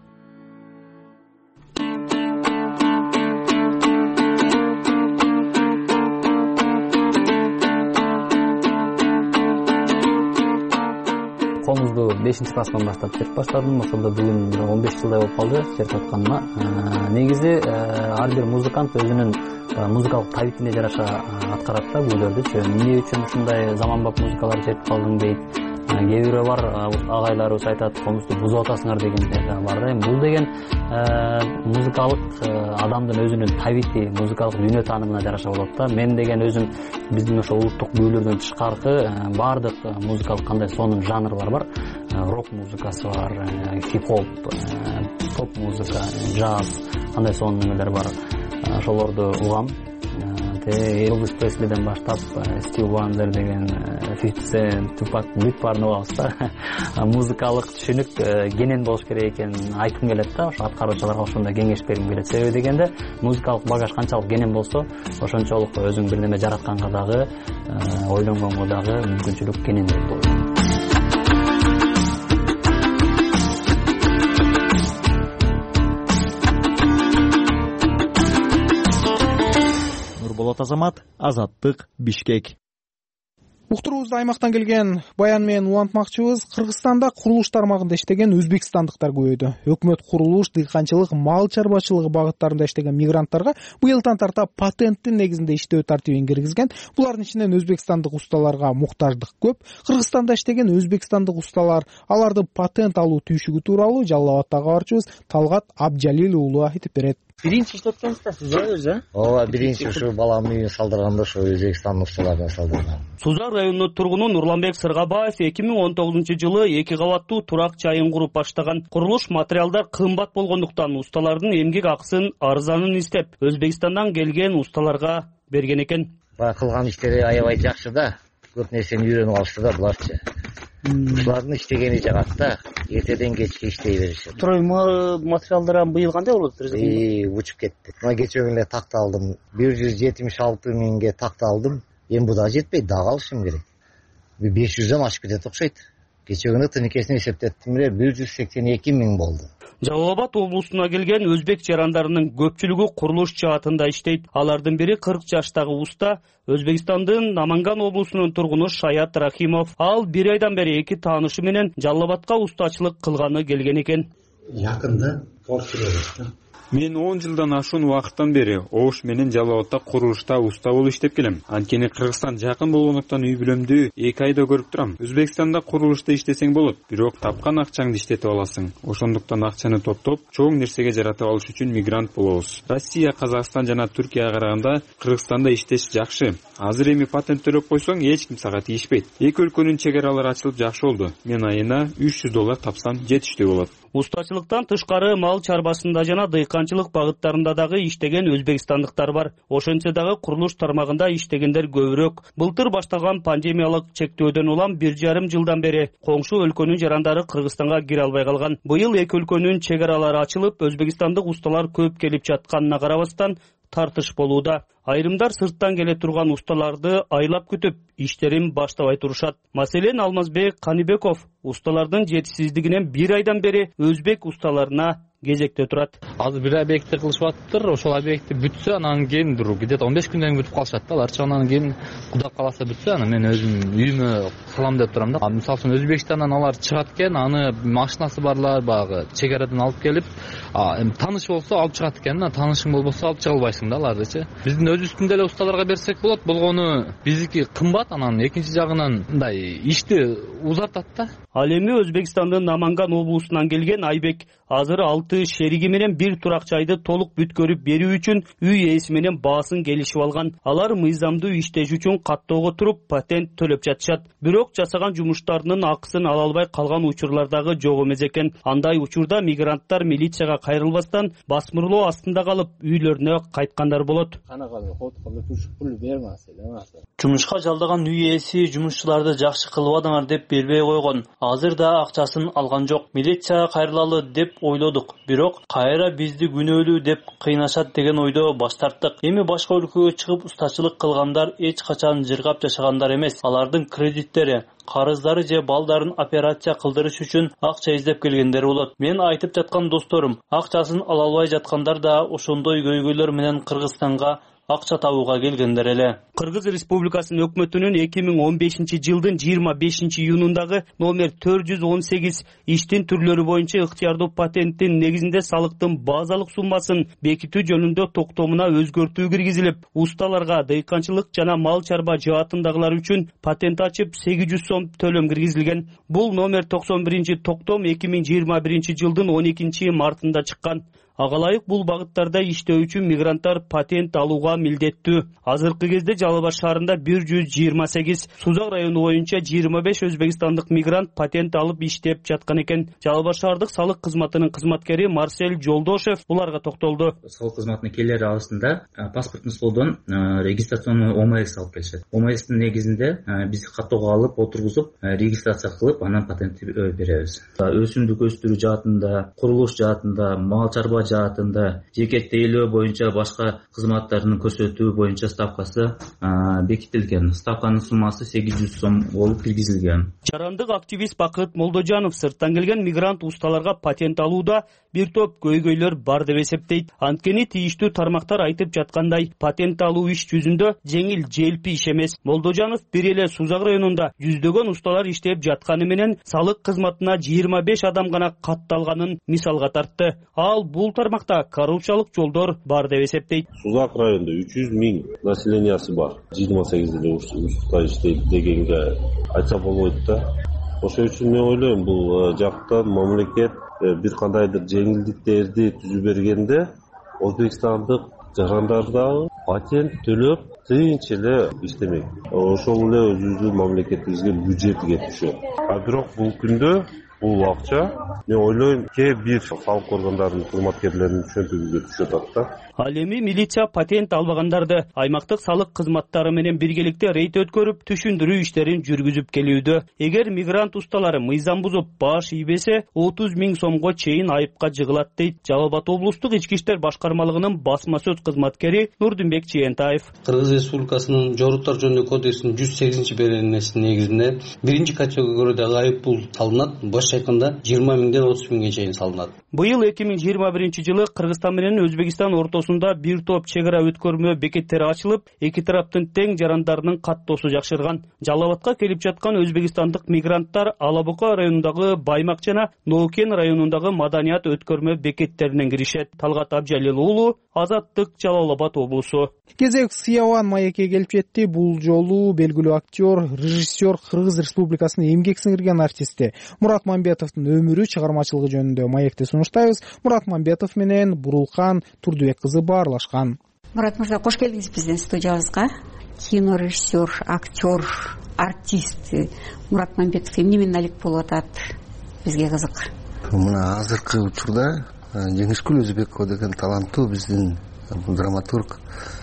Комузду 5-класстан баштап чертип баштадым. Ошондо бүгүн 15 жылдай болуп калды чертип атканыма. Негизи ар бир музыкант өзүнүн музыкалык табитине жараша аткарат да күйлөрдүчү. Эмне үчүн ушундай заманбап музыкаларды чертип калдың дейт. Кээ бирөө бар, агайларыбыз айтат, комузду бузуп атасыңар дегендер да бар да. Бул деген музыкалык адамдын өзүнүн табити, музыкалык дүйнө таанымына жараша болот да. Мен деген өзүм биздин ошо улуттук күйлөрдөн тышкаркы баардык музыкалык кандай сонун жанрлар бар. Рок музыкасы бар, хип-хоп, поп музыка, джаз, кандай сонун нерселер бар. Ошолорду угам. Elvis Presley'den баштап Stevie Wonder деген 50 Cent, Tupac бүт баарын угабыз да. Музыкалык түшүнүк кенен болуш керек экенин айткым келет да. Ошо аткаруучуларга ошондой кеңеш бергим келет. Себеби дегенде музыкалык багаж канчалык кенен болсо, ошончолук өзүң бир неме жаратканга дагы, ойлонгонго дагы мүмкүнчүлүк кенен деп ойлойм. Болот Азамат, Азаттык, Бишкек. Уктуруубузда аймактан келген баян менен улантмакчыбыз. Кыргызстанда курулуш тармагында иштеген өзбекстандыктар көбөйдү. Өкмөт курулуш, дыйканчылык, мал чарбачылыгы багыттарында иштеген мигранттарга быйылдан тарта патенттин негизинде иштөө тартибин киргизген. Булардын ичинен өзбекстандык усталарга муктаждык көп. Кыргызстанда иштеген өзбекстандык усталар аларды патент алуу түйшүгү тууралуу Жалал Абадтагы кабарчыбыз Талгат Абджалил уулу айтып берет. Биринчи иштеп жаткансыз да өзү? Ооба, биринчи ушу баламдын үйүн салдырганда ошо Өзбекстандын усталарынан салдыргам. Сузак районунун тургуну Нурланбек Сыргабаев 2019-жылы 2 кабаттуу турак чайын куруп баштаган. Курулуш материалдар кымбат болгондуктан усталардын эмгек акысын арзанын издеп Өзбекстандан келген усталарга берген экен. Баягы кылган иштери аябай жакшы да. Көп нерсени үйрөнүп алышты да буларчы. Булардын иштегени жагат да. Эртеден кечке иштей беришет. Стройма материалдар быйыл кандай болот? Учуп кетти. Мына кечээ эле такта алдым. 176 миңге такта алдым. Эми бу да жетпейт, дагы алышым керек. 500дөн ашып кетет окшойт. Кечээ күнү тыныкесин эсептеттим эле 182 миң болду. Жалал Абад облусуна келген өзбек жарандарынын көпчүлүгү курулуш жаатында иштейт. Алардын бири 40 жаштагы уста, Өзбекстандын Наманган облусунун тургуну Шаят Рахимов. Ал 1 айдан бери 2 таанышы менен Жалал Абадка устачылык кылганы келген экен. Якында Порсуга. Мен 10 жылдан ашуун убакыттан бери Ош менен Жалал Абадта курулушта уста болуп иштеп келем. Анткени Кыргызстан жакын болгондуктан үй бүлөмдү 2 айда көрүп турам. Өзбекстанда курулушта иштесең болот, бирок тапкан акчаңды иштетип аласың. Ошондуктан акчаны топтоп, чоң нерсеге жаратып алыш үчүн мигрант болобуз. Россия, Казакстан жана Түркияга караганда Кыргызстанда иштеш жакшы. Азыр эми патент төлөп койсоң, эч ким сага тийишпейт. Эки өлкөнүн чек аралары ачылып жакшы болду. Мен айына $300 тапсам жетиштүү болот. Устачылыктан тышкары мал чарбасында жана дыйканчылык багыттарында дагы иштеген өзбекстандыктар бар. Ошентсе дагы курулуш тармагында иштегендер көбүрөөк. Былтыр башталган пандемиялык чектөөдөн улам 1,5 жылдан бери коңшу өлкөнүн жарандары Кыргызстанга кире албай калган. Быйыл эки өлкөнүн чек аралары ачылып, өзбекстандык усталар көп келип жатканына карабастан тартыш болууда. Айрымдар сырттан келе турган усталарды айлап күтүп, иштерин баштабай турушат. Маселен, Алмазбек Каныбеков усталардын жетишсиздигинен 1 айдан бери өзбек усталарына кезекте турат. Азыр бир объектти кылышып атыптыр. Ошол объекти бүтсө, анан кийин где-то 15 күндөн бүтүп калышат да. Аларчы анан кийин Кудай кааласа бүтсө, анан мен өзүм үйүмө кылам деп турам да. Мисалы үчүн Өзбекстандан алар чыгат экен, аны машинасы барлар багы чек арадан алып келип, эми тааныш болсо алып чыгат экен, таанышың болбосо алып чыга албайсың да аларды. Биздин өзүбүздүн деле усталарга берсек болот. Болгону биздики кымбат, анан экинчи жагынан мындай ишти узартат да. Ал эми Өзбекстандын Наманган облусунан келген Айбек азыр 6 6 шериги менен бир турак жайды толук бүткөрүп берүү үчүн үй ээси менен баасын келишип алган. Алар мыйзамдуу иштеш үчүн каттоого туруп патент төлөп жатышат. Бирок жасаган жумуштарынын акысын ала албай калган учурлардагы жок эмес экен. Андай учурда мигранттар милицияга кайрылбастан басмырлоо астында калып үйлөрүнө кайткандар болот. Жумушка жалдаган үй ээси жумушчуларды жакшы кылбадыңар деп бербей койгон. Азыр да акчасын алган жок. Милицияга кайрылалы деп ойлодук. Бирок кайра бизди күнөөлүү деп кыйнашат деген ойдо баш тарттык. Эми башка өлкөгө чыгып устачылык кылгандар эч качан жыргап жашагандар эмес. Алардын кредиттери, карыздары же балдарын операция кылдырыш үчүн акча издеп келгендер болот. Мен айтып жаткан досторум, акчасын ала албай жаткандар да ошондой көйгөйлөр менен Кыргызстанга акча табууга келгендер эле. Кыргыз Республикасынын өкмөтүнүн 2015-жылдын 25-июнундагы номер 418 иштин түрлөрү боюнча ыктыярдуу патенттин негизинде салыктын базалык суммасын бекитүү жөнүндө токтомуна өзгөртүү киргизилип, усталарга дыйканчылык жана мал чарба жаатындагылар үчүн патент ачып 800 сом төлөм киргизилген. Бул номер 91-токтом 2021-жылдын 12-мартында чыккан. Ага ылайык бул багыттарда иштөө үчүн мигранттар патент алууга милдеттүү. Азыркы кезде Жалал Абад шаарында 128, Сузак району боюнча 25 өзбекстандык мигрант патент алып иштеп жаткан экен. Жалал Абад шаардык салык кызматынын кызматкери Марсель Жолдошев буларга токтолду. Салык кызматына келер арасында паспорттун столдон регистрационный ОМС алып келишет. ОМСтин негизинде бизди каттоого алып отургузуп регистрация кылып анан патент беребиз. Өсүмдүк өстүрүү жаатында, курулуш жаатында, мал чарба жаатында, жеке тейлөө боюнча башка кызматтарын көрсөтүү боюнча ставкасы бекитилген. Ставканын суммасы 800 сом болуп киргизилген. Жарандык активист Бакыт Молдожанов сырттан келген мигрант усталарга патент алууда бир топ көйгөйлөр бар деп эсептейт. Анткени тийиштүү тармактар айтып жаткандай, патент алуу иш жүзүндө жеңил желпи иш эмес. Молдожанов бир эле Сузак районунда жүздөгөн усталар иштеп жатканы менен салык кызматына 25 адам гана катталганын мисалга тартты. Ал бул тармакта коррупциялык жолдор бар деп эсептейт. Сузак районунда 300 миң населениясы бар. 28 уста иштейт дегенге айтса болбойт да. Ошол үчүн мен ойлойм, бул жактан мамлекет бир кандайдыр жеңилдиктерди түзүп бергенде Өзбекстандык жарандардагы патент төлөп тыйынча эле иштемек. Ошол эле өзүбүздүн мамлекетибизге бюджетке түшөт. Бирок бул күндө бул акча мен ойлойм кээ бир салык органдарынын кызматкерлеринин чөнтөгүгө түшүп атат да. Ал эми милиция патент албагандарды аймактык салык кызматтары менен биргеликте рейд өткөрүп, түшүндүрүү иштерин жүргүзүп келүүдө. Эгер мигрант усталары мыйзам бузуп баш ийбесе, 30 миң сомго чейин айыпка жыгылат дейт Жалал Абад облустук ички иштер башкармалыгынын басма сөз кызматкери Нурдинбек Чиентаев. Кыргыз Республикасынын жоруктар жөнүндө кодексинин 108-беренесинин негизинде биринчи категорияда айып пул салынат, баш айтканда 20 миңден 30 миңге чейин салынат. Быйыл 2021-жылы Кыргызстан менен Өзбекстан ортосунда бир топ чек ара өткөрмө бекеттери ачылып, эки тараптын тең жарандарынын каттоосу жакшырган. Жалал Абадка келип жаткан өзбекстандык мигранттар Алабука районундагы Баймак жана Ноукен районундагы Маданият өткөрмө бекеттеринен киришет. Талгат Абжалил уулу, Азаттык, Жалал Абад облусу. Кезек Сиябан маекке келип жетти. Бул жолу белгилүү актер, режиссер, Кыргыз Республикасынын эмгек сиңирген артисти Мурат Мамбетовдун өмүрү, чыгармачылыгы жөнүндө маекте сунуштайбыз. Мурат Мамбетов менен Бурулкан Турдубек кызы баарлашкан. Мурат мырза, кош келдиңиз биздин студиябызга. Кинорежиссер, актер, артист Мурат Мамбетов эмне менен алек болуп атат? Бизге кызык. Мына азыркы учурда Жеңишкүл Өзбекова деген таланттуу биздин драматург,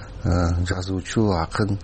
жазуучу, акын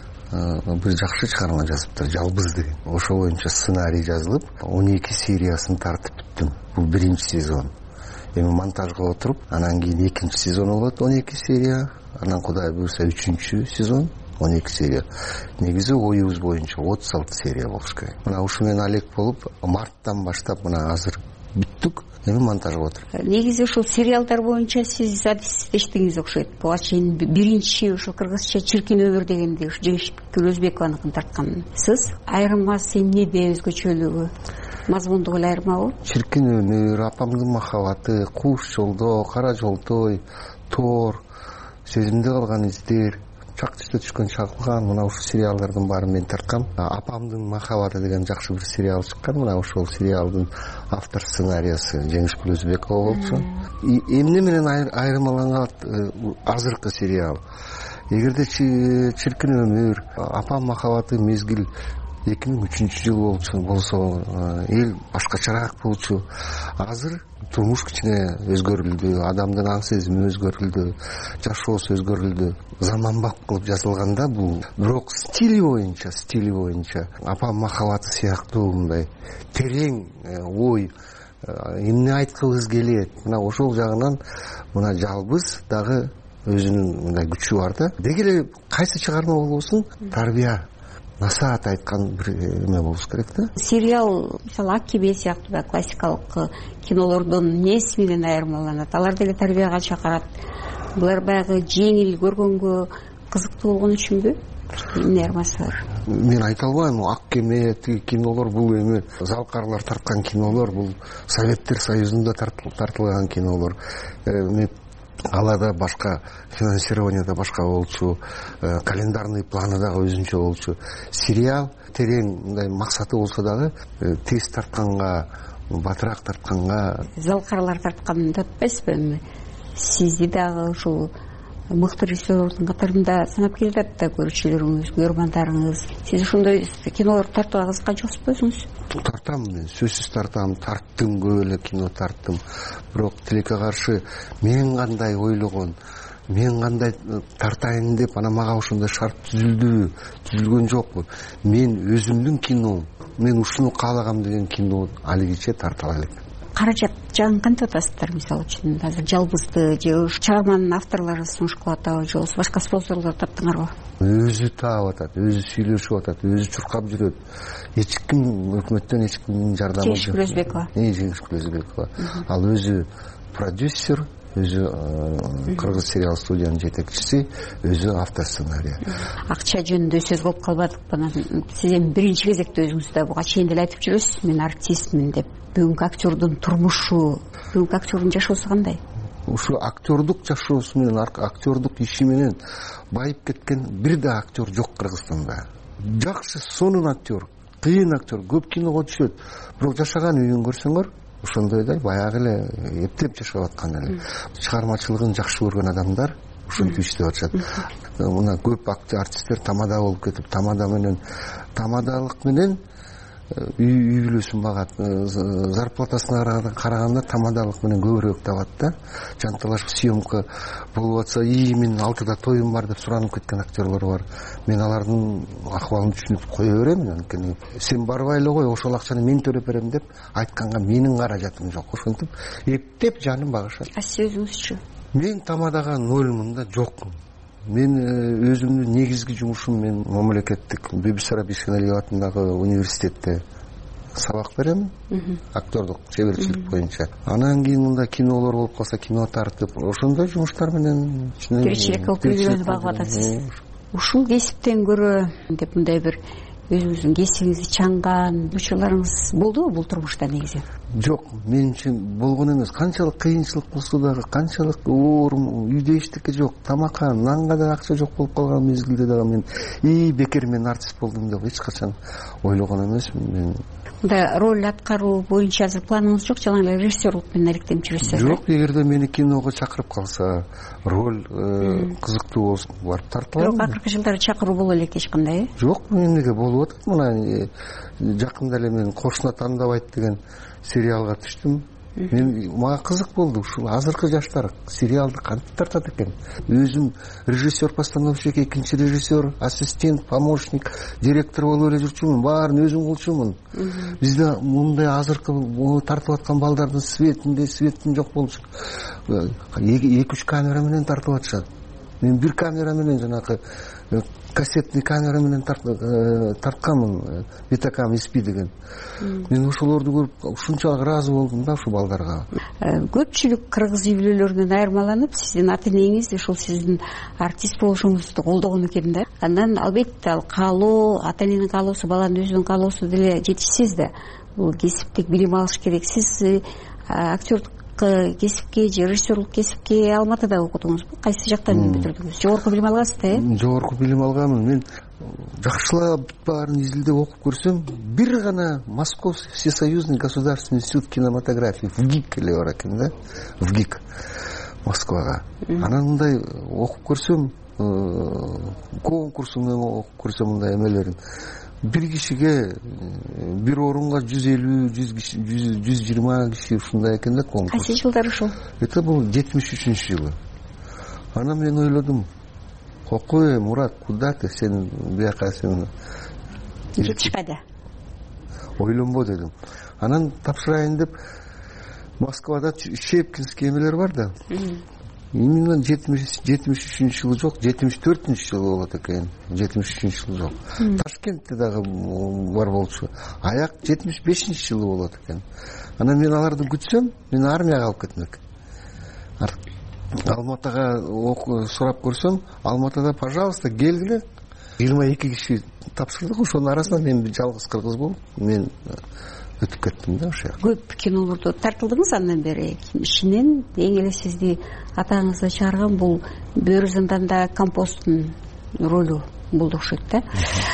бир жакшы чыгарма жазыптыр, Жалбыз деген. Ошол боюнча сценарий жазылып, 12 сериясын тартып бүттүм. Бул биринчи сезон. Эми монтажга отуруп, анан кийин экинчи сезон болот, 12 серия. Анан Кудай буйрса 3-чү сезон, 12 серия. Негизи оюбуз боюнча 36 серия болуш керек. Мына ушу менен алек болуп, марттан баштап мына азыр бүттүк. Эми монтажга отуруп. Негизи ушул сериалдар боюнча сиз адистиңиз окшойт. Буга чейин биринчи ушул кыргызча Чиркин өмүр дегенде ушу Жеңишкүл Өзбекованыкын тарткансыз. Айырмасы эмнеде, өзгөчөлүгү? Мазмундугу эле айырмабы? Чиркин өмүр, апамдын махабаты, Куш жолдо, Кара жолтой, Тор, Сезимде калган издер, чак түсте түшкөн чагылган мына ушул сериалдардын баарын мен тарткам. Апамдын махабаты деген жакшы бир сериал чыккан. Мына ошол сериалдын автор сценарийси Жеңишкүл Өзбекова болчу. Эмне менен айырмаланат азыркы сериал? Эгерде чиркин өмүр, апам махабаты мезгил 2003-жыл болсо эл башкачараак болчу. Азыр турмуш кичине өзгөрүлдү, адамдын аң сезими өзгөрүлдү, жашоосу өзгөрүлдү. Заманбап кылып жазылганда бул, бирок стили боюнча апам махабаты сыяктуу мындай терең ой, эмне айткыбыз келет. Мына ошол жагынан мына жалбыз дагы өзүнүн мындай күчү бар да. Деги эле кайсы чыгарма болбосун, тарбия насаат айткан бир эме болуш керек да. Сериал, мисалы, Ак кебе сыяктуу классикалык кинолордон эмнеси менен айырмаланат? Алар деле тарбияга чакырат. Булар баягы жеңил көргөнгө кызыктуу болгон үчүнбү? Эмне айырмасы бар? Мен айта албайм. Ак кеме кинолор бул эми залкарлар тарткан кинолор, бул Советтер Союзунда тартылган кинолор. Аларда башка финансирование башка болчу, календарный планы дагы өзүнчө болчу. Сериал терең мындай максаты болсо дагы тез тартканга, батыраак тартканга. Залкарлар тартканын татпайсызбы эми? Сизди дагы ушул мыкты режиссерлордун катарында санап келатат да көрүүчүлөрүңүз, көрөрмандарыңыз. Сиз ошондой кинолорду тартууга кызыккан жоксузбу өзүңүз? Тартам мен, сөзсүз тартам, тарттым, көп эле кино тарттым. Бирок тилекке каршы мен кандай ойлогон, мен кандай тартайын деп анан мага ошондой шарт түзүлгөн жокпу. Мен өзүмдүн кином, мен ушуну каалагам деген кино алигиче тарта алам. Каражат жагын кантип атасыздар? Мисалы үчүн азыр жалбызды же чыгарманын авторлору сунуш кылып атабы же башка спонсорлор таптыңарбы? Өзү таап атат, өзү сүйлөшүп атат, өзү чуркап жүрөт. Эч ким өкмөттөн эч кимдин жардамы жок. Жеңишкүл Өзбекова. Жеңишкүл Өзбекова. Ал өзү продюсер, өзү Кыргыз сериал студиянын жетекчиси, өзү автор сценарий. Акча жөнүндө сөз кылып калбадыкпы? Сиз эми биринчи кезекте өзүңүз да буга чейин деле айтып жүрөсүз, мен артистмин деп. Бүгүнкү актердун турмушу, бүгүнкү актердун жашоосу кандай? Ушу актердук жашоосу менен, актердук иши менен байып кеткен бир да актер жок Кыргызстанда. Жакшы, сонун актер, кыйын актер, көп киного түшөт. Бирок жашаган үйүн көрсөңөр, ошондой да баягы эле эптеп жашап аткан эле. Чыгармачылыгын жакшы көргөн адамдар ушинтип иштеп атышат. Мына көп артисттер тамада болуп кетип, тамадалык менен үй бүлөсүн багат, зарплатасына караганда тамадалык менен көбүрөөк табат да. Жанталашып съемка болуп атса, мен 6-да тоюм бар деп суранып кеткен актерлор бар. Мен алардын акыбалын түшүнүп кое берем. Анткени сен барбай эле кой, ошол акчаны мен төлөп берем деп айтканга менин каражатым жок. Ошентип эптеп жанын багышат. А сиз өзүңүзчү? Мен тамадага нолмун да, жокмун. Мен өзүмдүн негизги жумушум, мен мамлекеттик Бибисара Абишкеналиев атындагы университетте сабак берем, актердук чеберчилик боюнча. Анан кийин мында кинолор болуп калса, кино тартып, ошондой жумуштар менен тиричилик кылып үйрөнүп багып атасыз. Ушул кесиптен көрө деп мындай бир өзүңүздүн кесибиңизди чаңган учурларыңыз болдубу бул турмушта негизи? Жок, мен үчүн болгон эмес. Канчалык кыйынчылык болсо дагы, канчалык оор, үйдө эчтеке жок, тамакка, нанга да акча жок болуп калган мезгилде дагы мен бекер мен артист болдум деп эч качан ойлогон эмесмин. Мен да роль аткаруу боюнча азыр планыңыз жок, жалаң эле режиссерлук менен алектенип жүрөсүз? Жок, эгерде мени киного чакырып калса, роль кызыктуу болсун, барып тартылам. Бирок акыркы жылдары чакыруу боло элек эч кандай? Жок, эмнеге болуп атат? Мына жакында эле мен Кошуна тандабайт деген сериалга түштүм. Мага кызык болду. Ушул азыркы жаштар сериалды кантип тартат экен. Өзүм режиссер-постановщик, экинчи режиссер, ассистент, помощник, директор болуп эле жүрчүмүн. Баарын өзүм кылчумун. Бизде мындай азыркы тартып аткан балдардын светин жок болчу. 2-3 камера менен тартып атышат. Мен бир камера менен жанакы кассетный камера менен тартканмын, Бетакам SP деген. Мен ошолорду көрүп ушунчалык ыраазы болдум да ушул балдарга. Көпчүлүк кыргыз үй бүлөлөрүнөн айырмаланып, сиздин ата энеңиз ушул сиздин артист болушуңузду колдогон экен да. Андан албетте ал каалоо, ата эненин каалоосу, баланын өзүнүн каалоосу деле жетишсиз да. Бул кесиптик билим алыш керек. Сиз актердук музыкалык кесипке же режиссерлук кесипке Алматыда окудуңузбу? Кайсы жактан бүтүрдүңүз? Жогорку билим алгансыз да, Жогорку билим алганмын. Мен жакшылап баарын изилдеп окуп көрсөм, бир гана Московский всесоюзный государственный институт кинематографии ВГИК эле бар экен да, ВГИК Москвага. Анан мындай окуп көрсөм, конкурсун окуп көрсөм мындай эмелерин, бир кишиге бир орунга 150, 120 киши ушундай экен да конкурс. Кайсы жылдар ушул? Это был 73-жылы. Анан мен ойлодум, Кокой, Мурат, куда ты? Сен бияка сен кетиш кайда? Ойлонбо дедим. Анан тапшырайын деп Москвада Щепкинский эмелер бар да. Именно 73-жылы жок, 74-жылы болот экен. 73-жылы жок. Ташкентте дагы бар болчу. Аяк 75-жылы болот экен. Анан мен аларды күтсөм, мен армияга алып кетмек. Алматыга сурап көрсөм, Алматыда, пожалуйста, келгиле. 22 киши тапшырдык, ошонун арасынан мен жалгыз кыргыз болуп, мен өтүп кеттим да ошо. Көп кинолордо тартылдыңыз андан бери. Ишинен эң эле сизди атаңызды чыгарган бул Бөрү зынданда компосттун ролу болду окшойт да.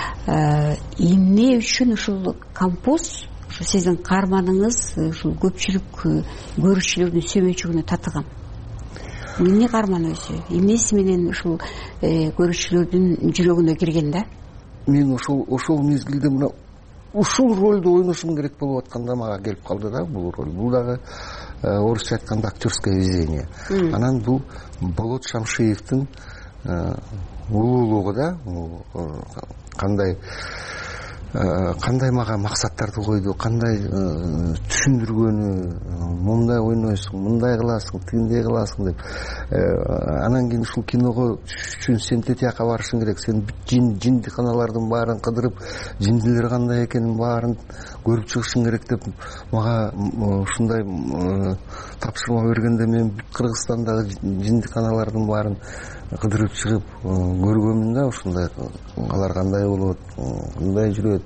Эмне үчүн ушул компост, ушу сиздин каарманыңыз ушул көпчүлүк көрүүчүлөрдүн сүймөчүгүнө татыган? Эмне каарман өзү? Эмнеси менен ушул көрүүчүлөрдүн жүрөгүнө кирген да? Мен ошол мезгилде мына ушул ролду ойношум керек болуп атканда мага келип калды да бул роль. Бул дагы орусча айтканда актерское везение. Анан бул Болот Шамшиевдин улуулугу да, кандай мага максаттарды койду, кандай түшүндүргөнү, мындай ойнойсуң, мындай кыласың, тигиндей кыласың деп. Анан кийин ушул киного түшүш үчүн сен тетияка барышың керек, сен жиндиканалардын баарын кыдырып, жиндилер кандай экенин баарын көрүп чыгышың керек деп мага ушундай тапшырма бергенде мен бүт Кыргызстандагы жиндиканалардын баарын кыдырып чыгып көргөмүн да, ушундай алар кандай болот, кандай жүрөт.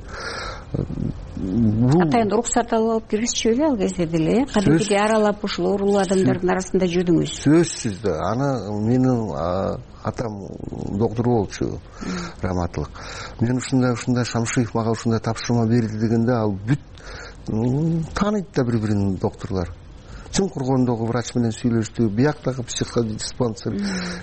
Атайын уруксат алып киргизчү эле ал кезде деле, кадимгидей аралап ушул оорулуу адамдардын арасында жүрдүңүз. Сөзсүз да, аны менин атам доктор болчу, раматлык. Мен ушундай Шамшиев мага ушундай тапшырма берди дегенде, ал бүт тааныйт да бири-бирин докторлор. Чын Кургондогу врач менен сүйлөштү, бияктагы психодиспансер,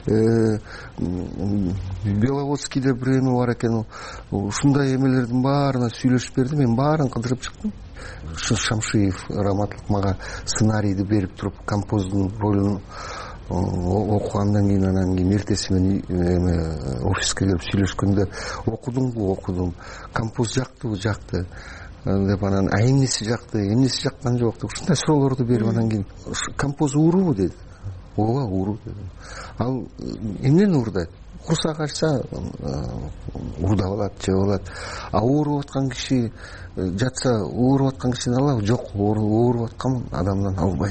Беловодскийде бир эме бар экен, ушундай эмелердин баарына сүйлөшүп берди, мен баарын кыдырып чыктым. Шамшиев раматлык мага сценарийди берип туруп, композдун ролун окугандан кийин, анан кийин эртеси менен офиске келип сүйлөшкөндө, окудум, композ жактыбы, жакты деп, анан эмнеси жакты, эмнеси жаккан жок деп ушундай суроолорду берип, анан кийин композ уурубу деди. Ооба, ууру дедим. Ал эмнени уурдайт? Курсак ачса уурдап алат, жеп алат. А ооруп аткан киши жатса, ооруп аткан кишини алабы? Жок, ооруп аткан адамдан албайт.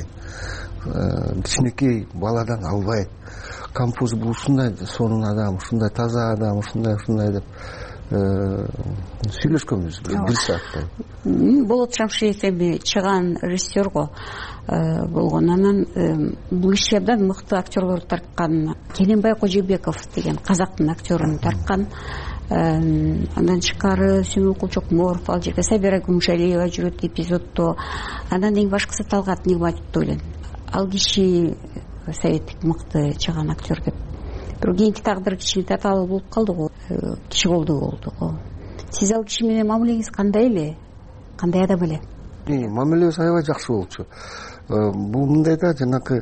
Кичинекей баладан албайт. Композ бул ушундай сонун адам, ушундай таза адам, ушундай деп сүйлөшкөнбүз бир сааттай. Болот Шамшиев эми чыган режиссер го болгон. Анан бул иши абдан мыкты актерлорду тарткан. Кененбай Кожобеков деген казактын актерун тарткан. Андан тышкары Сүймө Кулчокморов, ал жерде Сабира Күмүшалиева жүрөт эпизоддо. Анан эң башкысы Талгат Нигматов эле. Ал киши советтик мыкты чыган актер деп. Бирок кийинки тагдыры кичине татаал болуп калды го. Киши колду го. Сиз ал киши менен мамилеңиз кандай эле? Кандай адам эле? Мамилебиз аябай жакшы болчу. Бул мындай да, жанакы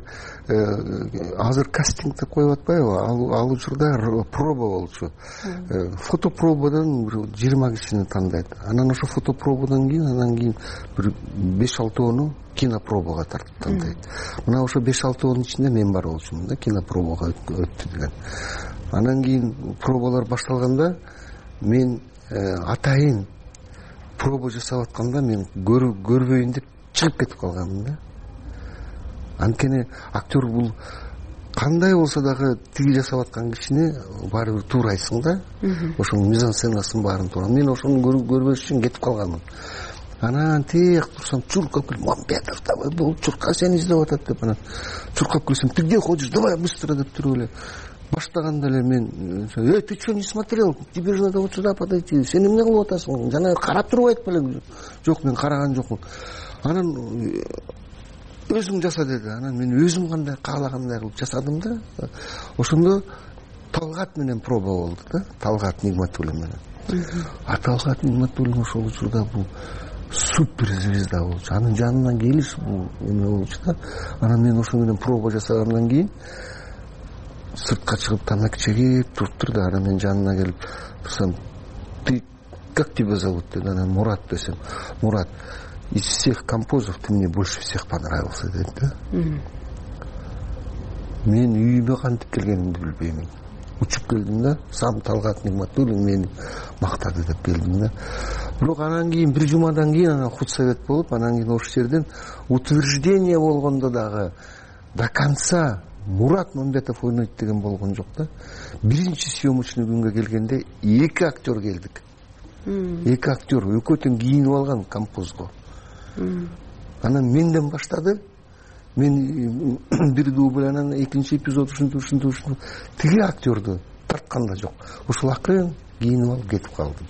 азыр кастинг деп коюп атпайбы? Ал учурда проба болчу. Фотопробадан 20 кишини тандайт. Анан ошо фотопробадан кийин бир 5-6 кинопробага тартып тандайт. Мына ошо 5-6 ичинде мен бар болчумун да, кинопробага өттү деген. Анан кийин пробалар башталганда мен атайын проба жасап атканда мен көрбөйүн деп чыгып кетип калганмын да. Анткени актер бул кандай болсо дагы тиги жасап аткан кишини баары бир туурайсың да. Ошонун мизансценасын баарын туура. Мен ошону көрбөш үчүн кетип калганмын. Анан тек турсам чуркап келип, Мамбетов давай бул чурка сени издеп атат деп, анан чуркап келсем, ты где ходишь, давай быстро деп туруп эле баштаганда эле мен, ты что не смотрел, тебе же надо вот сюда подойти, сен эмне кылып атасың, жана карап туруп айтып белең. Жок, мен караган жокмун. Анан өзүң жаса деди. Анан мен өзүм кандай каалагандай кылып жасадым да. Ошондо Талгат менен проба болду да. Талгат Нигматуллин менен. Талгат Нигматуллин ошол учурда бул супер звезда болчу. Анын жанына келиш бул эме болчу да. Анан мен ошо менен проба жасагандан кийин сыртка чыгып тамак чегип туруптур да. Анан мен жанына келип турсам, ты как тебя зовут деди. Анан Мурат десем, Мурат, из всех композов ты мне больше всех понравился dedi да. Мен үйүмө кантип келгенимди билбеймин. Учуп келдим да, сам Талгат Нигматуллин мени мактады деп келдим да. Бирок анан кийин бир жумадан кийин анан худсовет болуп, анан кийин ошол жерден утверждение болгондо дагы до конца Мурат Мамбетов ойнойт деген болгон жок да. Биринчи съемочный күнгө келгенде 2 актер келдик. 2 актер экөө тең кийинип алган композго. Анан менден баштады. Мен бир дубль, анан экинчи эпизод ушинтип тиги актерду тарткан да жок. Ушул акырын кийинип алып кетип калдым.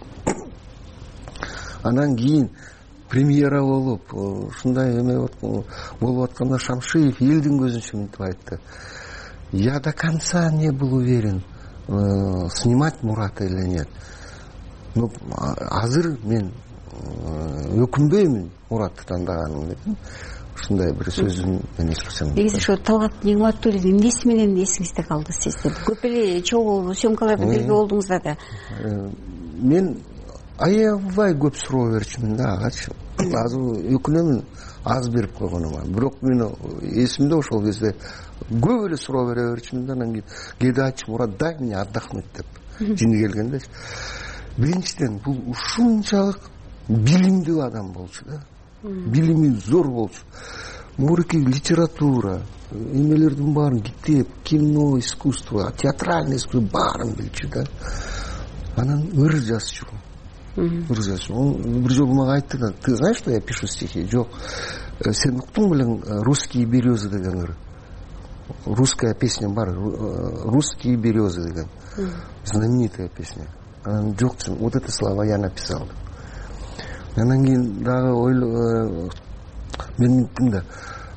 Анан кийин премьера болуп, ушундай эме болуп атканда Шамшиев элдин көзүнчө мынтип айтты. Я до конца не был уверен, снимать Мурата или нет. Но азыр мен өкүнбөймүн Муратты тандаганым деп. Ушундай бир сөзүн мен эскерсем. Негизи ошо Талгат Нигматуллин эмнеси менен эсиңизде калды сизде? Көп эле чогуу съемкаларда бирге болдуңуздар да. Мен аябай көп суроо берчүмүн да агачы. Азыр өкүнөмүн аз берип койгонума. Бирок мен эсимде ошол кезде көп эле суроо бере берчүмүн да. Анан кийин кээде айтчу, Мурат, дай мне отдохнуть деп. Жини келгенде. Биринчиден бул ушунчалык билимдүү адам болчу да. Билими зор болчу. Мурики литература, эмелердин баарын, китеп, кино, искусство, театральный искусство баарын билчү да. Анан ыр жазчу. Он бир жолу мага айтты да, ты знаешь, что я пишу стихи? Жок. Сен уктуң белең «Русские березы» деген ыр. Русская песня бар, «Русские березы» деген. Знаменитая песня. Анан жок, вот эти слова я написал. Анан кийин дагы мен минттим да.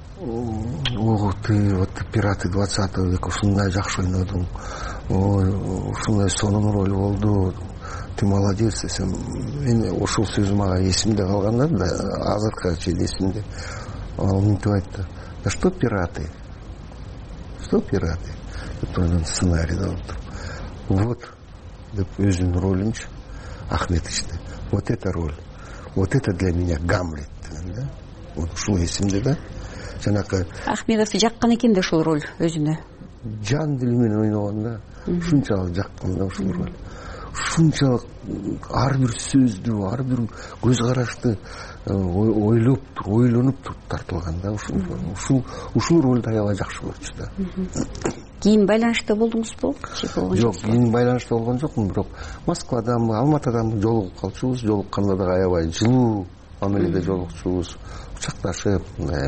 Ого, ты вот пираты 20 века ушундай жакшы ойнодуң. Ой, ушундай сонун роль болду. Ты молодец десем. Мен ошол сөзү мага эсимде калган да, азыркыга чейин эсимде. Ал минтип айтты. Да что пираты? Что пираты? Деп сценарийде отуруп. Вот деп өзүнүн ролунчу Ахметовичти. Вот эта роль. Вот это для меня Гамлет, да? Вот ушул эсимде да. Жанакы Ахметовду жаккан экен да ушул роль өзүнө. Жан дили менен ойногон да. Ушунчалык жаккан да ушул роль. Ушунчалык ар бир сөздү, ар бир көз карашты ойлоп туруп, ойлонуп туруп тартылган да ушул ролду аябай жакшы көрчү да. Кийин байланышта болдуңузбу? Жок, кийин байланышта болгон жокмун, бирок Москвадан, Алматыдан жолугуп калчубуз, жолукканда да аябай жылуу мамиледе жолукчубуз, кучакташып,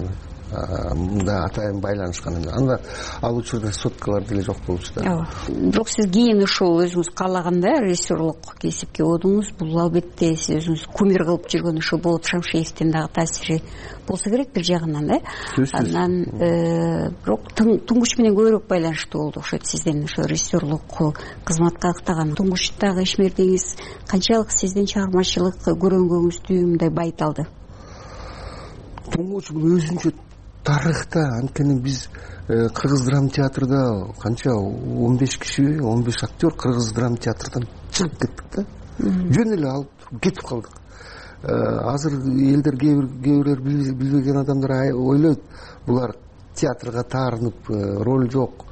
мында атайын байланышкан эмес. Анда ал учурда соткалар деле жок болчу да. Бирок сиз кийин ушул өзүңүз каалаганда режиссерлук кесипке одуңуз, бул албетте сиз өзүңүз кумир кылып жүргөн ушул Болот Шамшиевдин дагы таасири болсо керек бир жагынан да. Анан бирок туңгуч менен көбүрөөк байланыштуу болду окшойт сизден ошо режиссерлук кызматка ыктаган. Туңгучтагы ишмердигиңиз канчалык сиздин чыгармачылык көрөнгөнүңүздү мындай байыталды? Туңгуч бул өзүнчө тарыхта, анткени биз Кыргыз драма театрда канча 15 киши, 15 актер Кыргыз драма театрдан чыгып кеттик да. Жөн эле алып кетип калдык. Азыр элдер кээ билбеген адамдар ойлойт, булар театрга таарынып роль жок,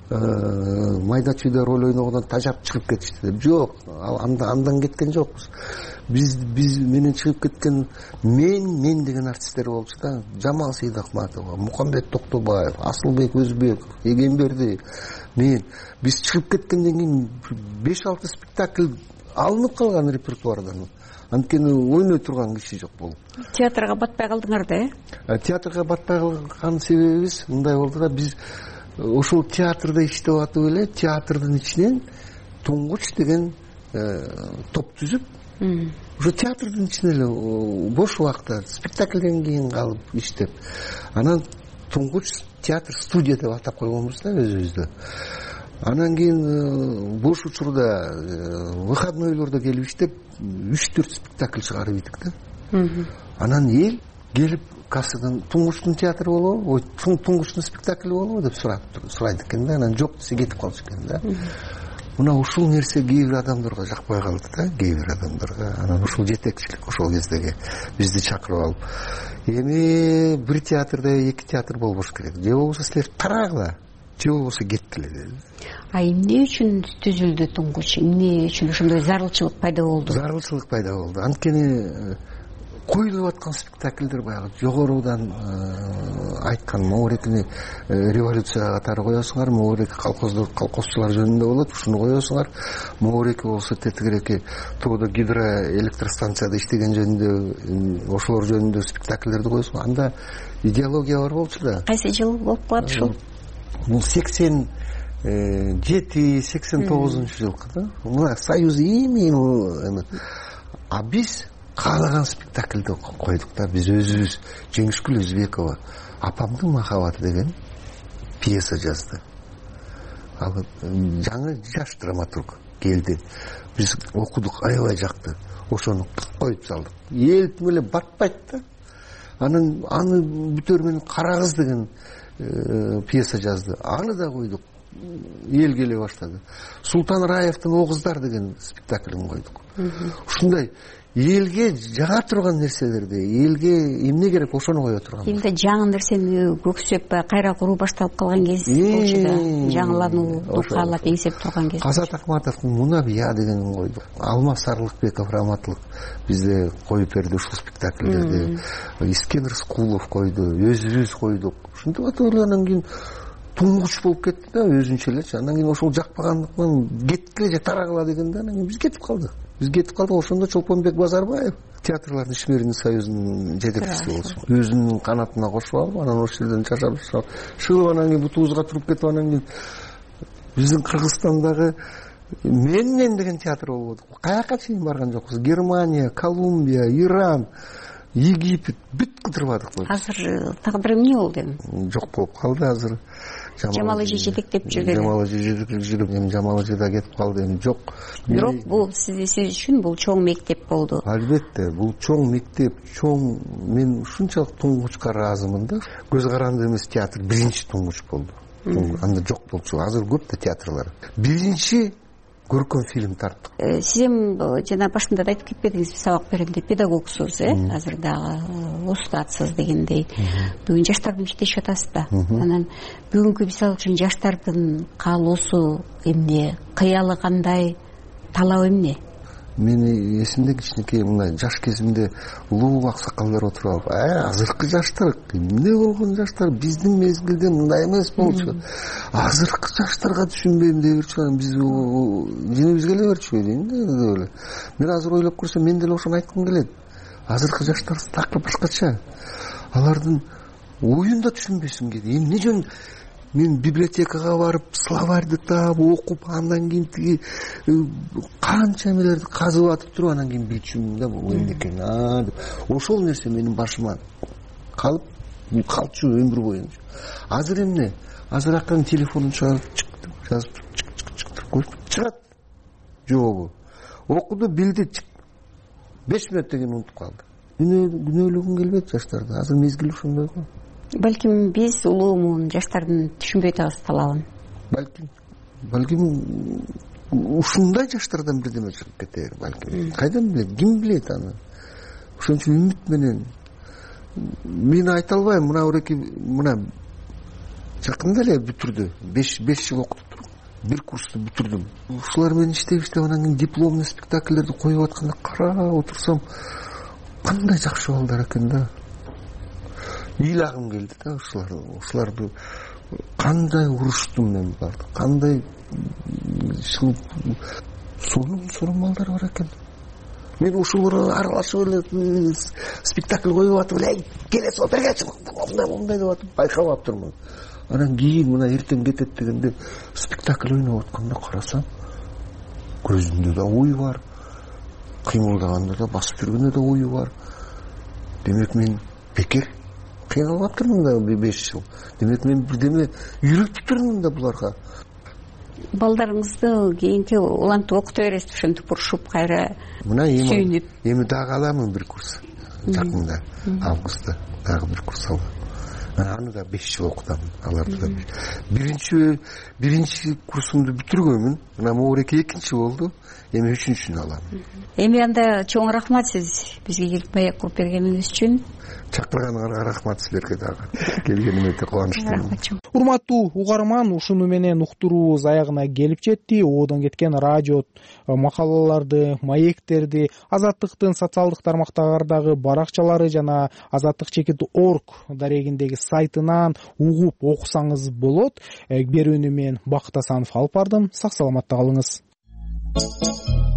майда чүйдө роль ойногондон тажап чыгып кетишти деп. Жок, андан кеткен жокпуз. Биз менен чыгып кеткен мен деген артисттер болчу да. Жамал Сейдахматова, Мукамбет Токтобаев, Асылбек Өзбеков, Эгемберди, мен. Биз чыгып кеткенден кийин 5-6 спектакль алынып калган репертуардан. Анткени ойной турган киши жок болуп. Театрга батпай калдыңар да, Театрга батпай калган себебибиз мындай болду да, биз ошол театрда иштеп атып эле театрдын ичинен Туңгуч деген топ түзүп, ошо театрдын ичинде эле бош убакта спектакльден кийин калып иштеп, анан Туңгуч театр студия деп атап койгонбуз да өзүбүздө. Анан кийин бош учурда выходнойлордо келип иштеп 3-4 спектакль чыгарып ийдик да. Анан эл келип кассадан Туңгучтун театры болобу, Туңгучтун спектакли болобу деп сурайт экен да. Анан жок десе кетип калчу экен да. Мына ушул нерсе кээ бир адамдарга жакпай калды да, кээ бир адамдарга. Анан ушул жетекчилик ошол кездеги бизди чакырып алып, эми бир театрда 2 театр болбош керек. Же болбосо силер тарагыла, же болбосо кеткиле деди. Эмне үчүн түзүлдү Туңгуч? Эмне үчүн ошондой зарылчылык пайда болду? Зарылчылык пайда болду. Анткени коюлуп аткан спектакльдер баягы жогорудан айткан Моорекини революция катары коесуңар, Моореки колхозчулар жөнүндө болот, ушуну коесуңар. Моореки болсо тетигиреки тоодо гидроэлектростанцияда иштеген жөнүндө, ошолор жөнүндө спектакльдерди коесуңар. Анда идеология бар болчу да. Кайсы жыл болуп калат ушул? Бул 87-89 жылкы да. Мына Союз эми. А биз каалаган спектакльди койдук да. Биз өзүбүз Жеңишгүл Өзбекова Апамдын махабаты деген пьеса жазды. Ал жаңы жаш драматург келди. Биз окудук, аябай жакты. Ошону коюп салдык. Эл эле батпайт да. Анан аны бүтөр менен Кара кыз деген пьеса жазды. Аны да койдук. Эл келе баштады. Султан Раевдин Огуздар деген спектаклин койдук. Ушундай элге жага турган нерселерди, элге эмне керек ошону кое турган. Элде жаңы нерсени көксөп кайра куруу башталып калган кез болчу да. Жаңыланууду каалап эңсеп турган кез. Казат Акматовдун Муна бия дегенин койдук. Алмаз Сарылыкбеков раматылык бизде коюп берди ушул спектакльдерди. Искен Рыскулов койду, өзүбүз койдук. Ушинтип атып анан кийин Туңгуч болуп кетти да, өзүнчө элечи. Андан кийин ошол жакпагандыктан кеткиле же тарагыла дегенде анан кийин биз кетип калдык. Ошондо Чолпонбек Базарбаев театрлардын ишмердин союзунун жетекчиси болчу. Өзүнүн канатына кошуп алып, анан ошол жерден жашап шығып, анан кийин бутубузга туруп кетип, анан кийин биздин Кыргызстандагы Менмен деген театр болду. Каяка чейин барган жокпуз. Германия, Колумбия, Иран, Египет бүт кыдырбадык. Азыр тагдыры эмне болду эми? Жок болуп калды азыр. Жамал эже жетектеп жүргөн. Жамал эже жетектеп жүрүп, эми Жамал эже да кетип калды, эми жок. Бирок бул сиз үчүн бул чоң мектеп болду. Албетте, бул чоң мектеп, мен ушунчалык Туңгучка ыраазымын да. Көз каранды эмес театр биринчи Туңгуч болду. Анда жок болчу. Азыр көп да театрлар. Биринчи көркөм фильм тарттык. Сиз эми жана башында да айтып кетпедиңиз, сабак берем деп, педагогсуз, азыр дагы устатсыз дегендей. Бүгүн жаштар менен иштешип атасыз да. Анан бүгүнкү мисалы үчүн жаштардын каалоосу эмне, кыялы кандай, талабы эмне? Мени эсимде кичинекей мындай жаш кезимде улуу аксакалдар отуруп алып, азыркы жаштар эмне болгон жаштар, биздин мезгилде мындай эмес болчу. Азыркы жаштарга түшүнбөйм дей берчү, биз жинибиз келе берчү дейм. Мен азыр ойлоп көрсөм, мен деле ошону айткым келет. Азыркы жаштар такыр башкача. Алардын оюн да түшүнбөйсүң кээде. Эмне жөн мен библиотекага барып, словарьды таап, окуп, андан кийин тиги канча эмелерди казып атып туруп, анан кийин билчүмүн да бул эмне экен. Ошол нерсе менин башыма калып, бул калчу өмүр боюнча. Азыр эмне? Азыр акырын телефонун чыгарып чыктым, жазып чык коюп чыгат. Жообу. Окуду, билди, 5 мүнөттөн кийин унутуп калды. Күнөөлөгүм келбейт жаштарды. Азыр мезгил ошондой го. Балким биз улуумун жаштардын түшүнбөй атабыз талабын. Балким ушундай жаштардан бирдеме чыгып кетер, балким. Кайдан билет, ким билет аны? Ошон үчүн үмүт менен мен айта албайм, мына жакында эле бүтүрдү. 5 жыл окутуп туруп, бир курсту бүтүрдүм. Ушулар менен иштеп, анан кийин дипломный спектакльдерди коюп атканда карап отурсам, кандай жакшы балдар экен да. Ыйлагым келди да ушуларды кандай уруштум мен барды, кандай сонун балдар бар экен. Мен ушулар аралашып эле спектакль коюп атып эле келесип отургачы мындай деп атып байкап аптырмын. Анан кийин мына эртең кетет дегенде спектакль ойноп атканда карасам көзүндө да ой бар, кыймылдаганда да басып жүргөндө да ой бар. Демек мен бекер кыйналып аптырмын да 5 жыл. Демек мен бирдеме үйрөтүп турмун да буларга. Балдарыңызды кийинки улантып окута бересиз, ошентип урушуп кайра сүйүнүп. Эми дагы аламын бир курс. Жакында августта дагы бир курс алам. Аны да 5 жыл окутам аларды да. Биринчи курсумду бүтүргөнмүн. Мына могуреке экинчи болду. Эми үчүнчүнү алам. Эми анда чоң рахмат сиз бизге келип маек кылып бергениңиз үчүн. Чакырганыңарга рахмат силерге дагы. Келгениме өтө кубанычтымын. Урматтуу угарман, ушуну менен уктуруубуз аягына келип жетти. Оодон кеткен радио макалаларды, маектерди Азаттыктын социалдык тармактардагы баракчалары жана azattik.org дарегиндеги сайтынан угуп окусаңыз болот. Берүүнү мен Бакыт Асанов алып бардым. Сак саламатта калыңыз.